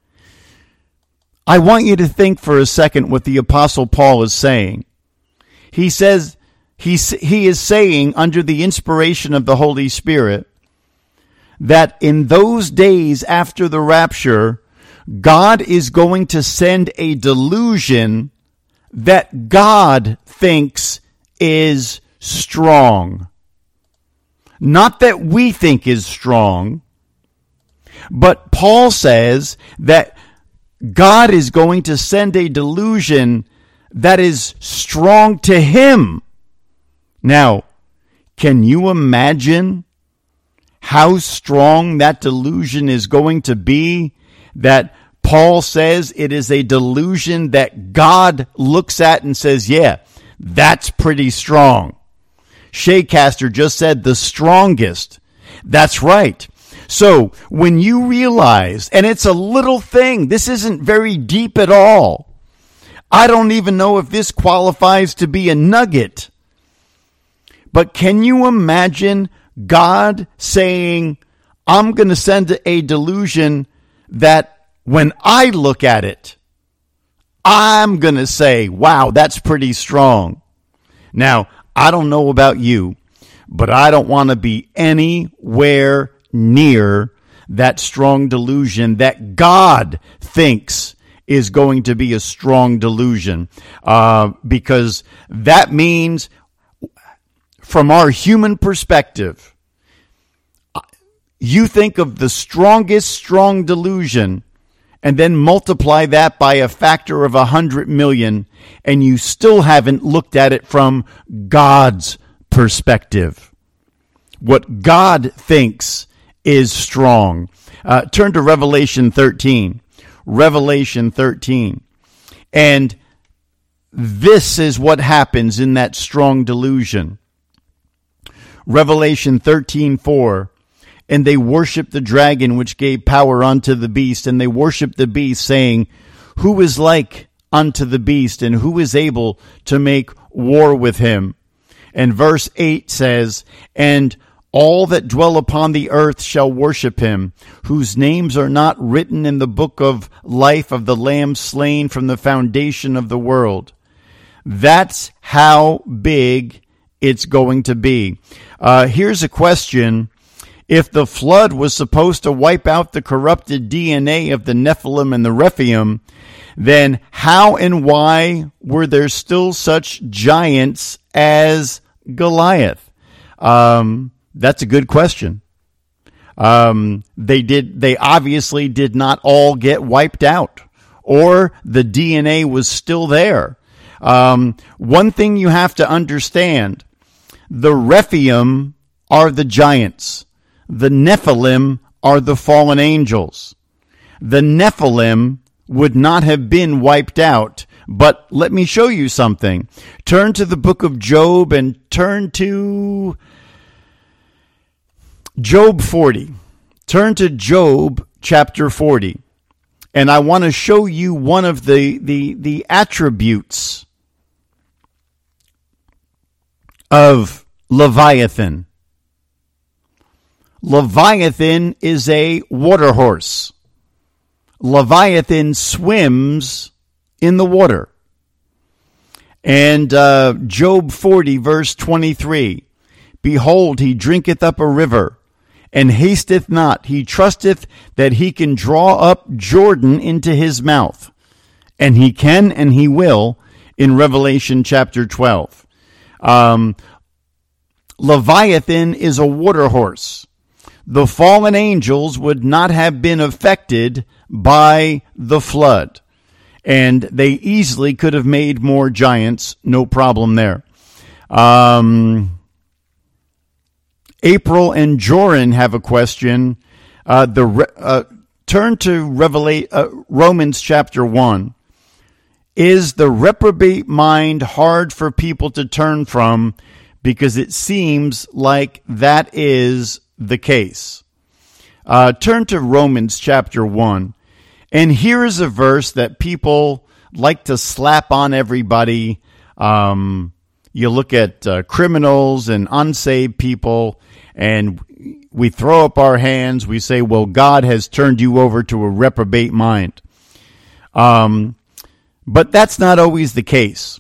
I want you to think for a second what the Apostle Paul is saying. He says, he is saying under the inspiration of the Holy Spirit that in those days after the rapture, God is going to send a delusion that God thinks is strong. Not that we think is strong, but Paul says that God is going to send a delusion that is strong to him. Now, can you imagine how strong that delusion is going to be? That Paul says it is a delusion that God looks at and says, yeah, that's pretty strong. Shaycaster just said the strongest. That's right. So when you realize, and it's a little thing, this isn't very deep at all. I don't even know if this qualifies to be a nugget. But can you imagine God saying, I'm going to send a delusion that when I look at it, I'm going to say, wow, that's pretty strong. Now, I don't know about you, but I don't want to be anywhere near that strong delusion that God thinks is going to be a strong delusion. Because that means, from our human perspective, you think of the strongest strong delusion and then multiply that by a factor of 100 million, and you still haven't looked at it from God's perspective. What God thinks is strong. Turn to Revelation 13. Revelation 13. And this is what happens in that strong delusion. Revelation 13:4. And they worshiped the dragon, which gave power unto the beast. And they worshiped the beast, saying, who is like unto the beast, and who is able to make war with him? And verse 8 says, and all that dwell upon the earth shall worship him, whose names are not written in the book of life of the Lamb slain from the foundation of the world. That's how big it's going to be. Here's a question. If the flood was supposed to wipe out the corrupted DNA of the Nephilim and the Rephaim, then how and why were there still such giants as Goliath? That's a good question. They obviously did not all get wiped out, or the DNA was still there. One thing you have to understand, the Rephaim are the giants. The Nephilim are the fallen angels. The Nephilim would not have been wiped out, but let me show you something. Turn to the book of Job and turn to Job 40. Turn to Job chapter 40. And I want to show you one of the attributes of Leviathan. Leviathan is a water horse. Leviathan swims in the water. And Job 40, verse 23, behold, he drinketh up a river, and hasteth not. He trusteth that he can draw up Jordan into his mouth. And he can and he will in Revelation chapter 12. Leviathan is a water horse. The fallen angels would not have been affected by the flood. And they easily could have made more giants, no problem there. April and Joran have a question. Turn to Romans chapter 1. Is the reprobate mind hard for people to turn from? Because it seems like that is the case. Turn to Romans chapter 1. And here is a verse that people like to slap on everybody. You look at criminals and unsaved people, and we throw up our hands. We say, well, God has turned you over to a reprobate mind. But that's not always the case.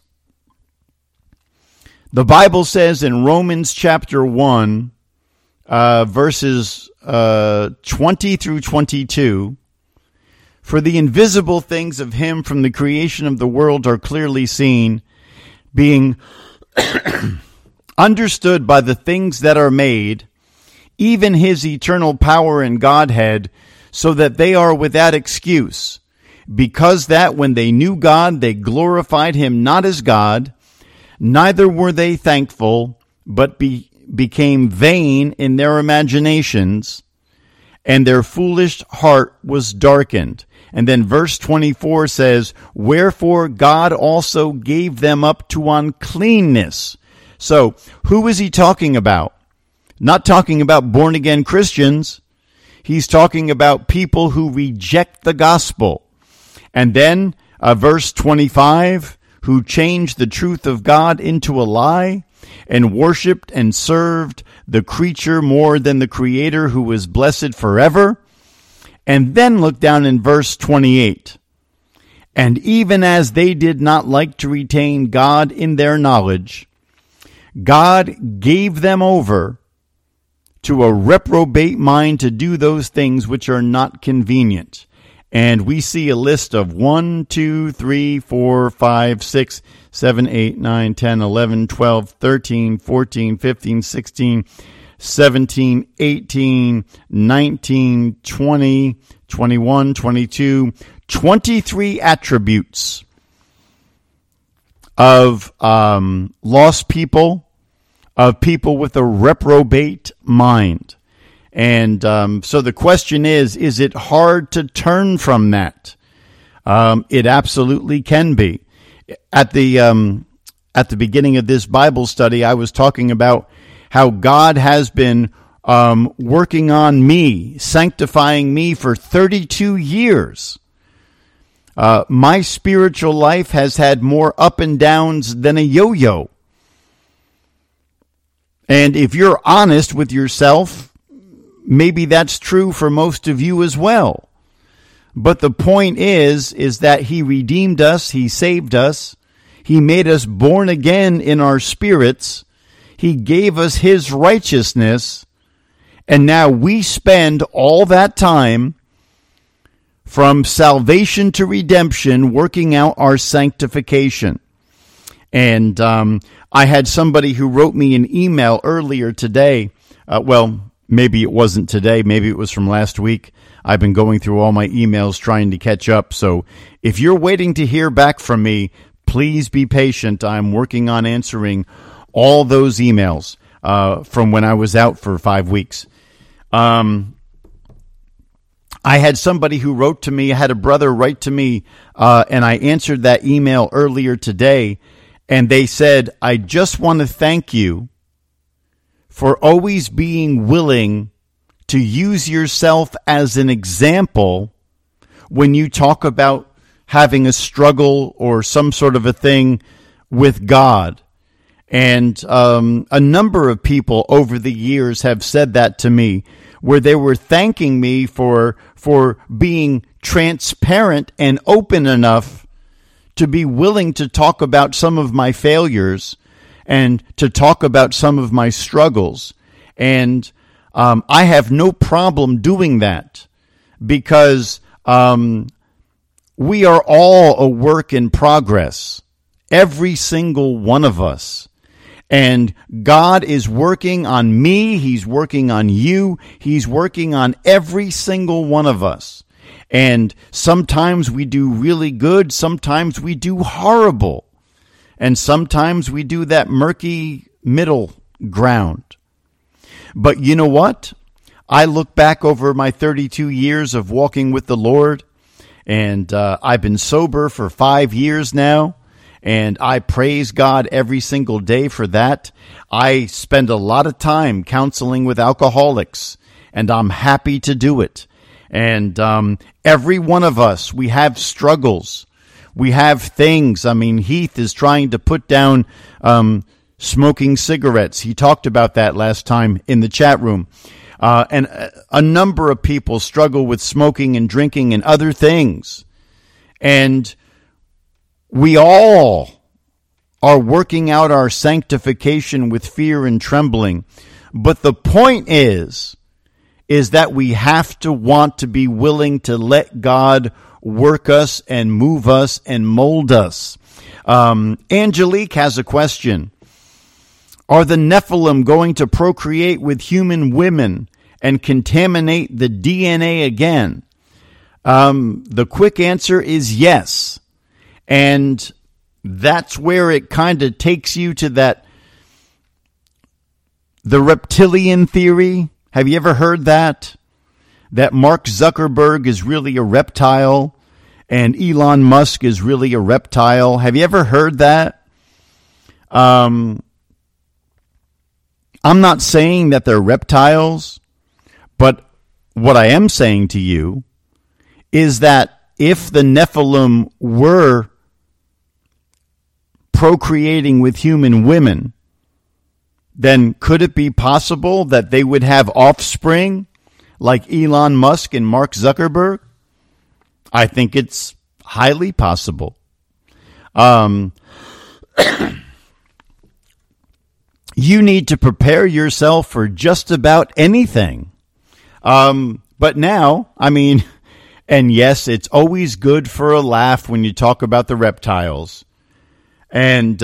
The Bible says in Romans chapter 1, verses 20 through 22, for the invisible things of him from the creation of the world are clearly seen, being understood by the things that are made, even his eternal power and Godhead, so that they are without excuse, because that when they knew God, they glorified him not as God, neither were they thankful, but became vain in their imaginations, and their foolish heart was darkened. And then verse 24 says, wherefore God also gave them up to uncleanness. So, who is he talking about? Not talking about born-again Christians. He's talking about people who reject the gospel. And then, verse 25, who changed the truth of God into a lie, and worshipped and served the creature more than the Creator, who is blessed forever. And then look down in verse 28. And even as they did not like to retain God in their knowledge, God gave them over to a reprobate mind to do those things which are not convenient. And we see a list of 1, 2, 3, 4, 5, 6, 7, 8, 9, 10, 11, 12, 13, 14, 15, 16, 17, 18, 19, 20, 21, 22, 23 attributes of lost people, of people with a reprobate mind. And so the question is it hard to turn from that? It absolutely can be. At the beginning of this Bible study, I was talking about how God has been working on me, sanctifying me for 32 years. My spiritual life has had more up and downs than a yo-yo. And if you're honest with yourself, maybe that's true for most of you as well. But the point is that he redeemed us, he saved us, he made us born again in our spirits, he gave us his righteousness, and now we spend all that time from salvation to redemption working out our sanctification. And I had somebody who wrote me an email earlier today. Maybe it wasn't today. Maybe it was from last week. I've been going through all my emails trying to catch up. So if you're waiting to hear back from me, please be patient. I'm working on answering all those emails from when I was out for 5 weeks. I had somebody who wrote to me. I had a brother write to me, and I answered that email earlier today. And they said, I just want to thank you for always being willing to use yourself as an example when you talk about having a struggle or some sort of a thing with God. And a number of people over the years have said that to me, where they were thanking me for being transparent and open enough to be willing to talk about some of my failures and to talk about some of my struggles. And I have no problem doing that because we are all a work in progress, every single one of us. And God is working on me, he's working on you, he's working on every single one of us. And sometimes we do really good, sometimes we do horrible, and sometimes we do that murky middle ground. But you know what? I look back over my 32 years of walking with the Lord, and I've been sober for 5 years now, and I praise God every single day for that. I spend a lot of time counseling with alcoholics, and I'm happy to do it. And every one of us, we have struggles. We have things. I mean, Heath is trying to put down smoking cigarettes. He talked about that last time in the chat room. And a number of people struggle with smoking and drinking and other things. And we all are working out our sanctification with fear and trembling. But the point is is that we have to want to be willing to let God work us and move us and mold us. Angelique has a question. Are the Nephilim going to procreate with human women and contaminate the DNA again? The quick answer is yes. And that's where it kind of takes you to the reptilian theory. Have you ever heard that? That Mark Zuckerberg is really a reptile and Elon Musk is really a reptile. Have you ever heard that? I'm not saying that they're reptiles, but what I am saying to you is that if the Nephilim were procreating with human women, then could it be possible that they would have offspring like Elon Musk and Mark Zuckerberg? I think it's highly possible. You need to prepare yourself for just about anything. But now, and yes, it's always good for a laugh when you talk about the reptiles. And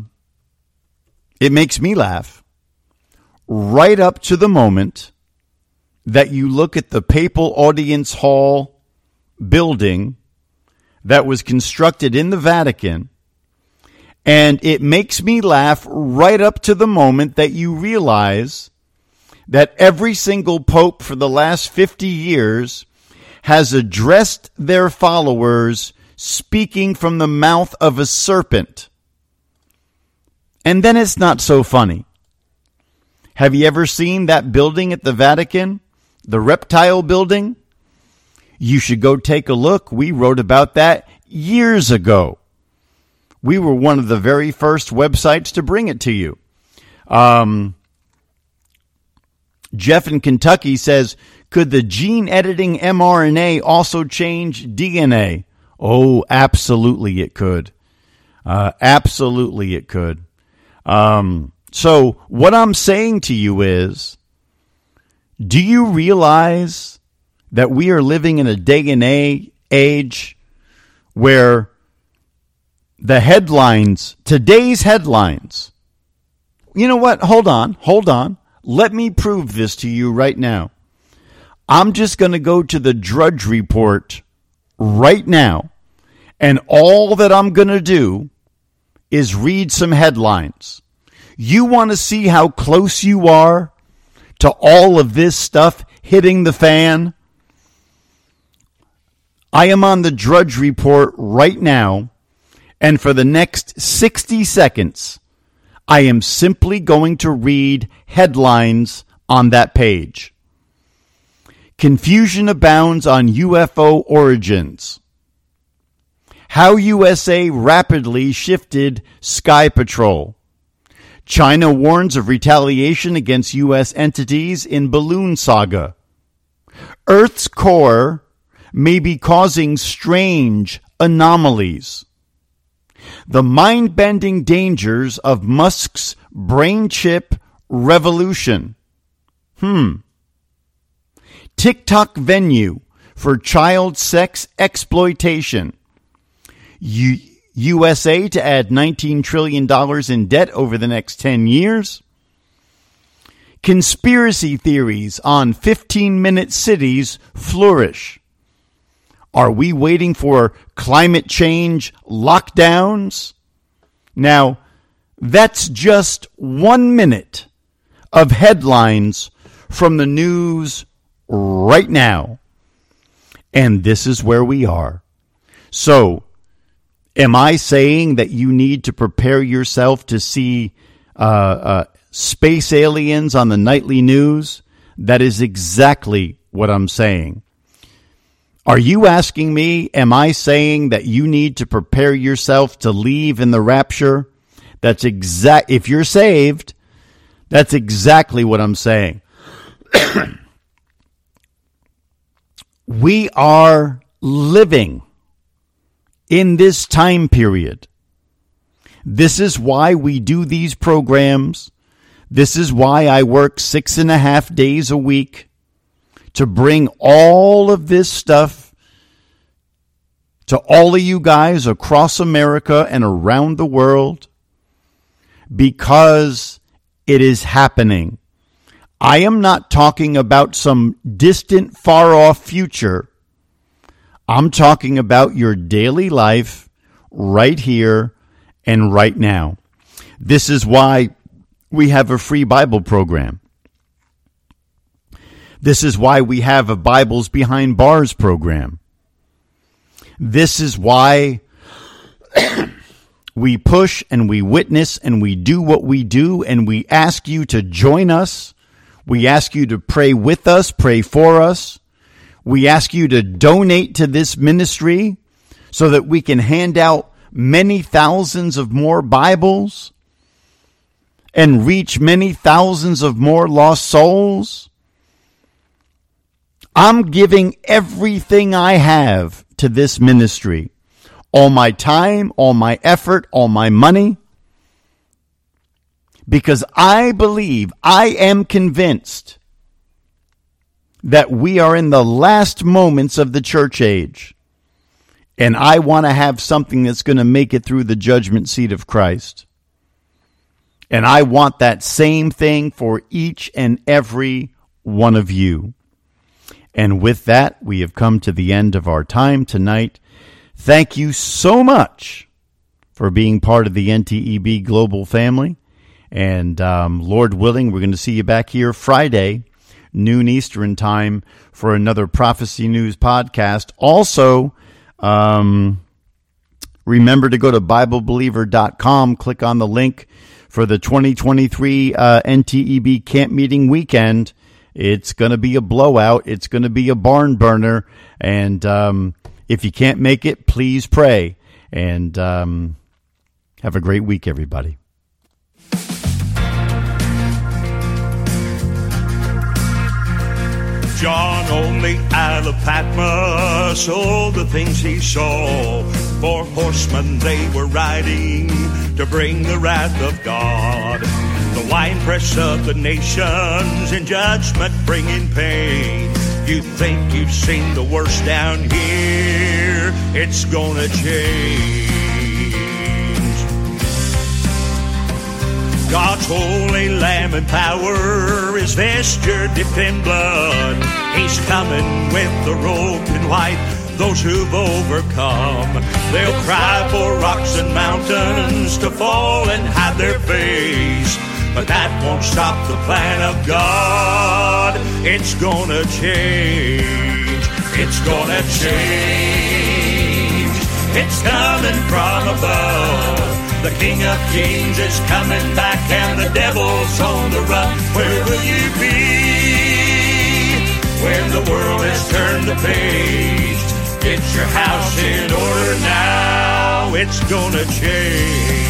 it makes me laugh right up to the moment that you look at the Papal Audience Hall building that was constructed in the Vatican, and it makes me laugh right up to the moment that you realize that every single pope for the last 50 years has addressed their followers speaking from the mouth of a serpent. And then it's not so funny. Have you ever seen that building at the Vatican? The reptile building? You should go take a look. We wrote about that years ago. We were one of the very first websites to bring it to you. Jeff in Kentucky says, could the gene editing mRNA also change DNA? Oh, absolutely it could. Absolutely it could. So what I'm saying to you is, do you realize that we are living in a day and age where the headlines, today's headlines, you know what? Hold on. Let me prove this to you right now. I'm just going to go to the Drudge Report right now, and all that I'm going to do is read some headlines. You want to see how close you are to all of this stuff hitting the fan? I am on the Drudge Report right now, and for the next 60 seconds, I am simply going to read headlines on that page. Confusion abounds on UFO origins. How USA rapidly shifted Sky Patrol. China warns of retaliation against U.S. entities in balloon saga. Earth's core may be causing strange anomalies. The mind-bending dangers of Musk's brain chip revolution. TikTok venue for child sex exploitation. USA to add $19 trillion in debt over the next 10 years. Conspiracy theories on 15-minute cities flourish. Are we waiting for climate change lockdowns? Now, that's just 1 minute of headlines from the news right now. And this is where we are. So, am I saying that you need to prepare yourself to see space aliens on the nightly news? That is exactly what I'm saying. Are you asking me, am I saying that you need to prepare yourself to leave in the rapture? If you're saved, that's exactly what I'm saying. We are living in this time period. This is why we do these programs. This is why I work 6.5 days a week. to bring all of this stuff to all of you guys across America and around the world because it is happening. I am not talking about some distant, far-off future. I'm talking about your daily life right here and right now. This is why we have a free Bible program. This is why we have a Bibles Behind Bars program. This is why we push and we witness and we do what we do, and we ask you to join us. We ask you to pray with us, pray for us. We ask you to donate to this ministry so that we can hand out many thousands of more Bibles and reach many thousands of more lost souls. I'm giving everything I have to this ministry. All my time, all my effort, all my money. Because I believe, I am convinced that we are in the last moments of the church age. And I want to have something that's going to make it through the judgment seat of Christ. And I want that same thing for each and every one of you. And with that, we have come to the end of our time tonight. Thank you so much for being part of the NTEB Global family. And Lord willing, we're going to see you back here Friday, noon Eastern time, for another Prophecy News podcast. Also, remember to go to BibleBeliever.com, click on the link for the 2023 NTEB Camp Meeting Weekend. It's going to be a blowout. It's going to be a barn burner. And if you can't make it, please pray. And have a great week, everybody. John on the Isle of Patmos, oh, the things he saw. 4 horsemen they were riding to bring the wrath of God. The winepress of the nations in judgment bringing pain. You think you've seen the worst down here, it's gonna change. God's holy Lamb in power is vesture dipped in blood. He's coming with the robed in white, those who've overcome. They'll cry for rocks and mountains to fall and hide their face. But that won't stop the plan of God. It's gonna change. It's gonna change. It's coming from above. The King of Kings is coming back and the devil's on the run. Where will you be when the world has turned the page? Get your house in order now. It's gonna change.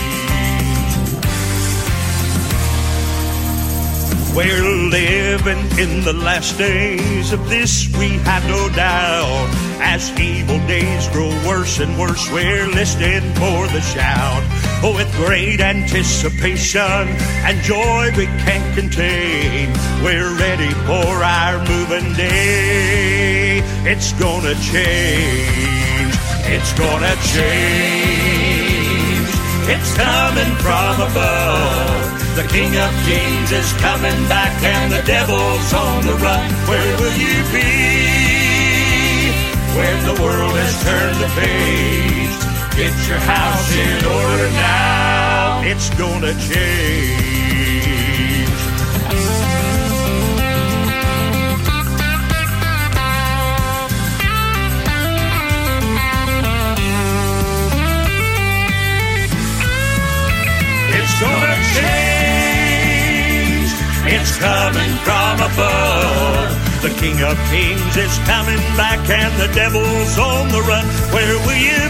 We're living in the last days of this, we have no doubt. As evil days grow worse and worse, we're listening for the shout. Oh, with great anticipation and joy we can't contain, we're ready for our moving day. It's gonna change. It's gonna change. It's coming from above. The King of Kings is coming back and the devil's on the run. Where will you be when the world has turned the page? Get your house in order now. It's gonna change. It's gonna change. It's coming from above. The King of Kings is coming back and the devil's on the run. Where will you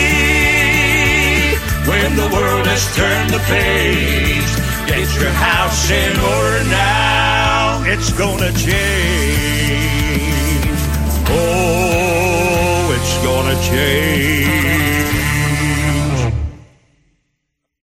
be when the world has turned the page? Get your house in order now. It's gonna change. Oh, it's gonna change.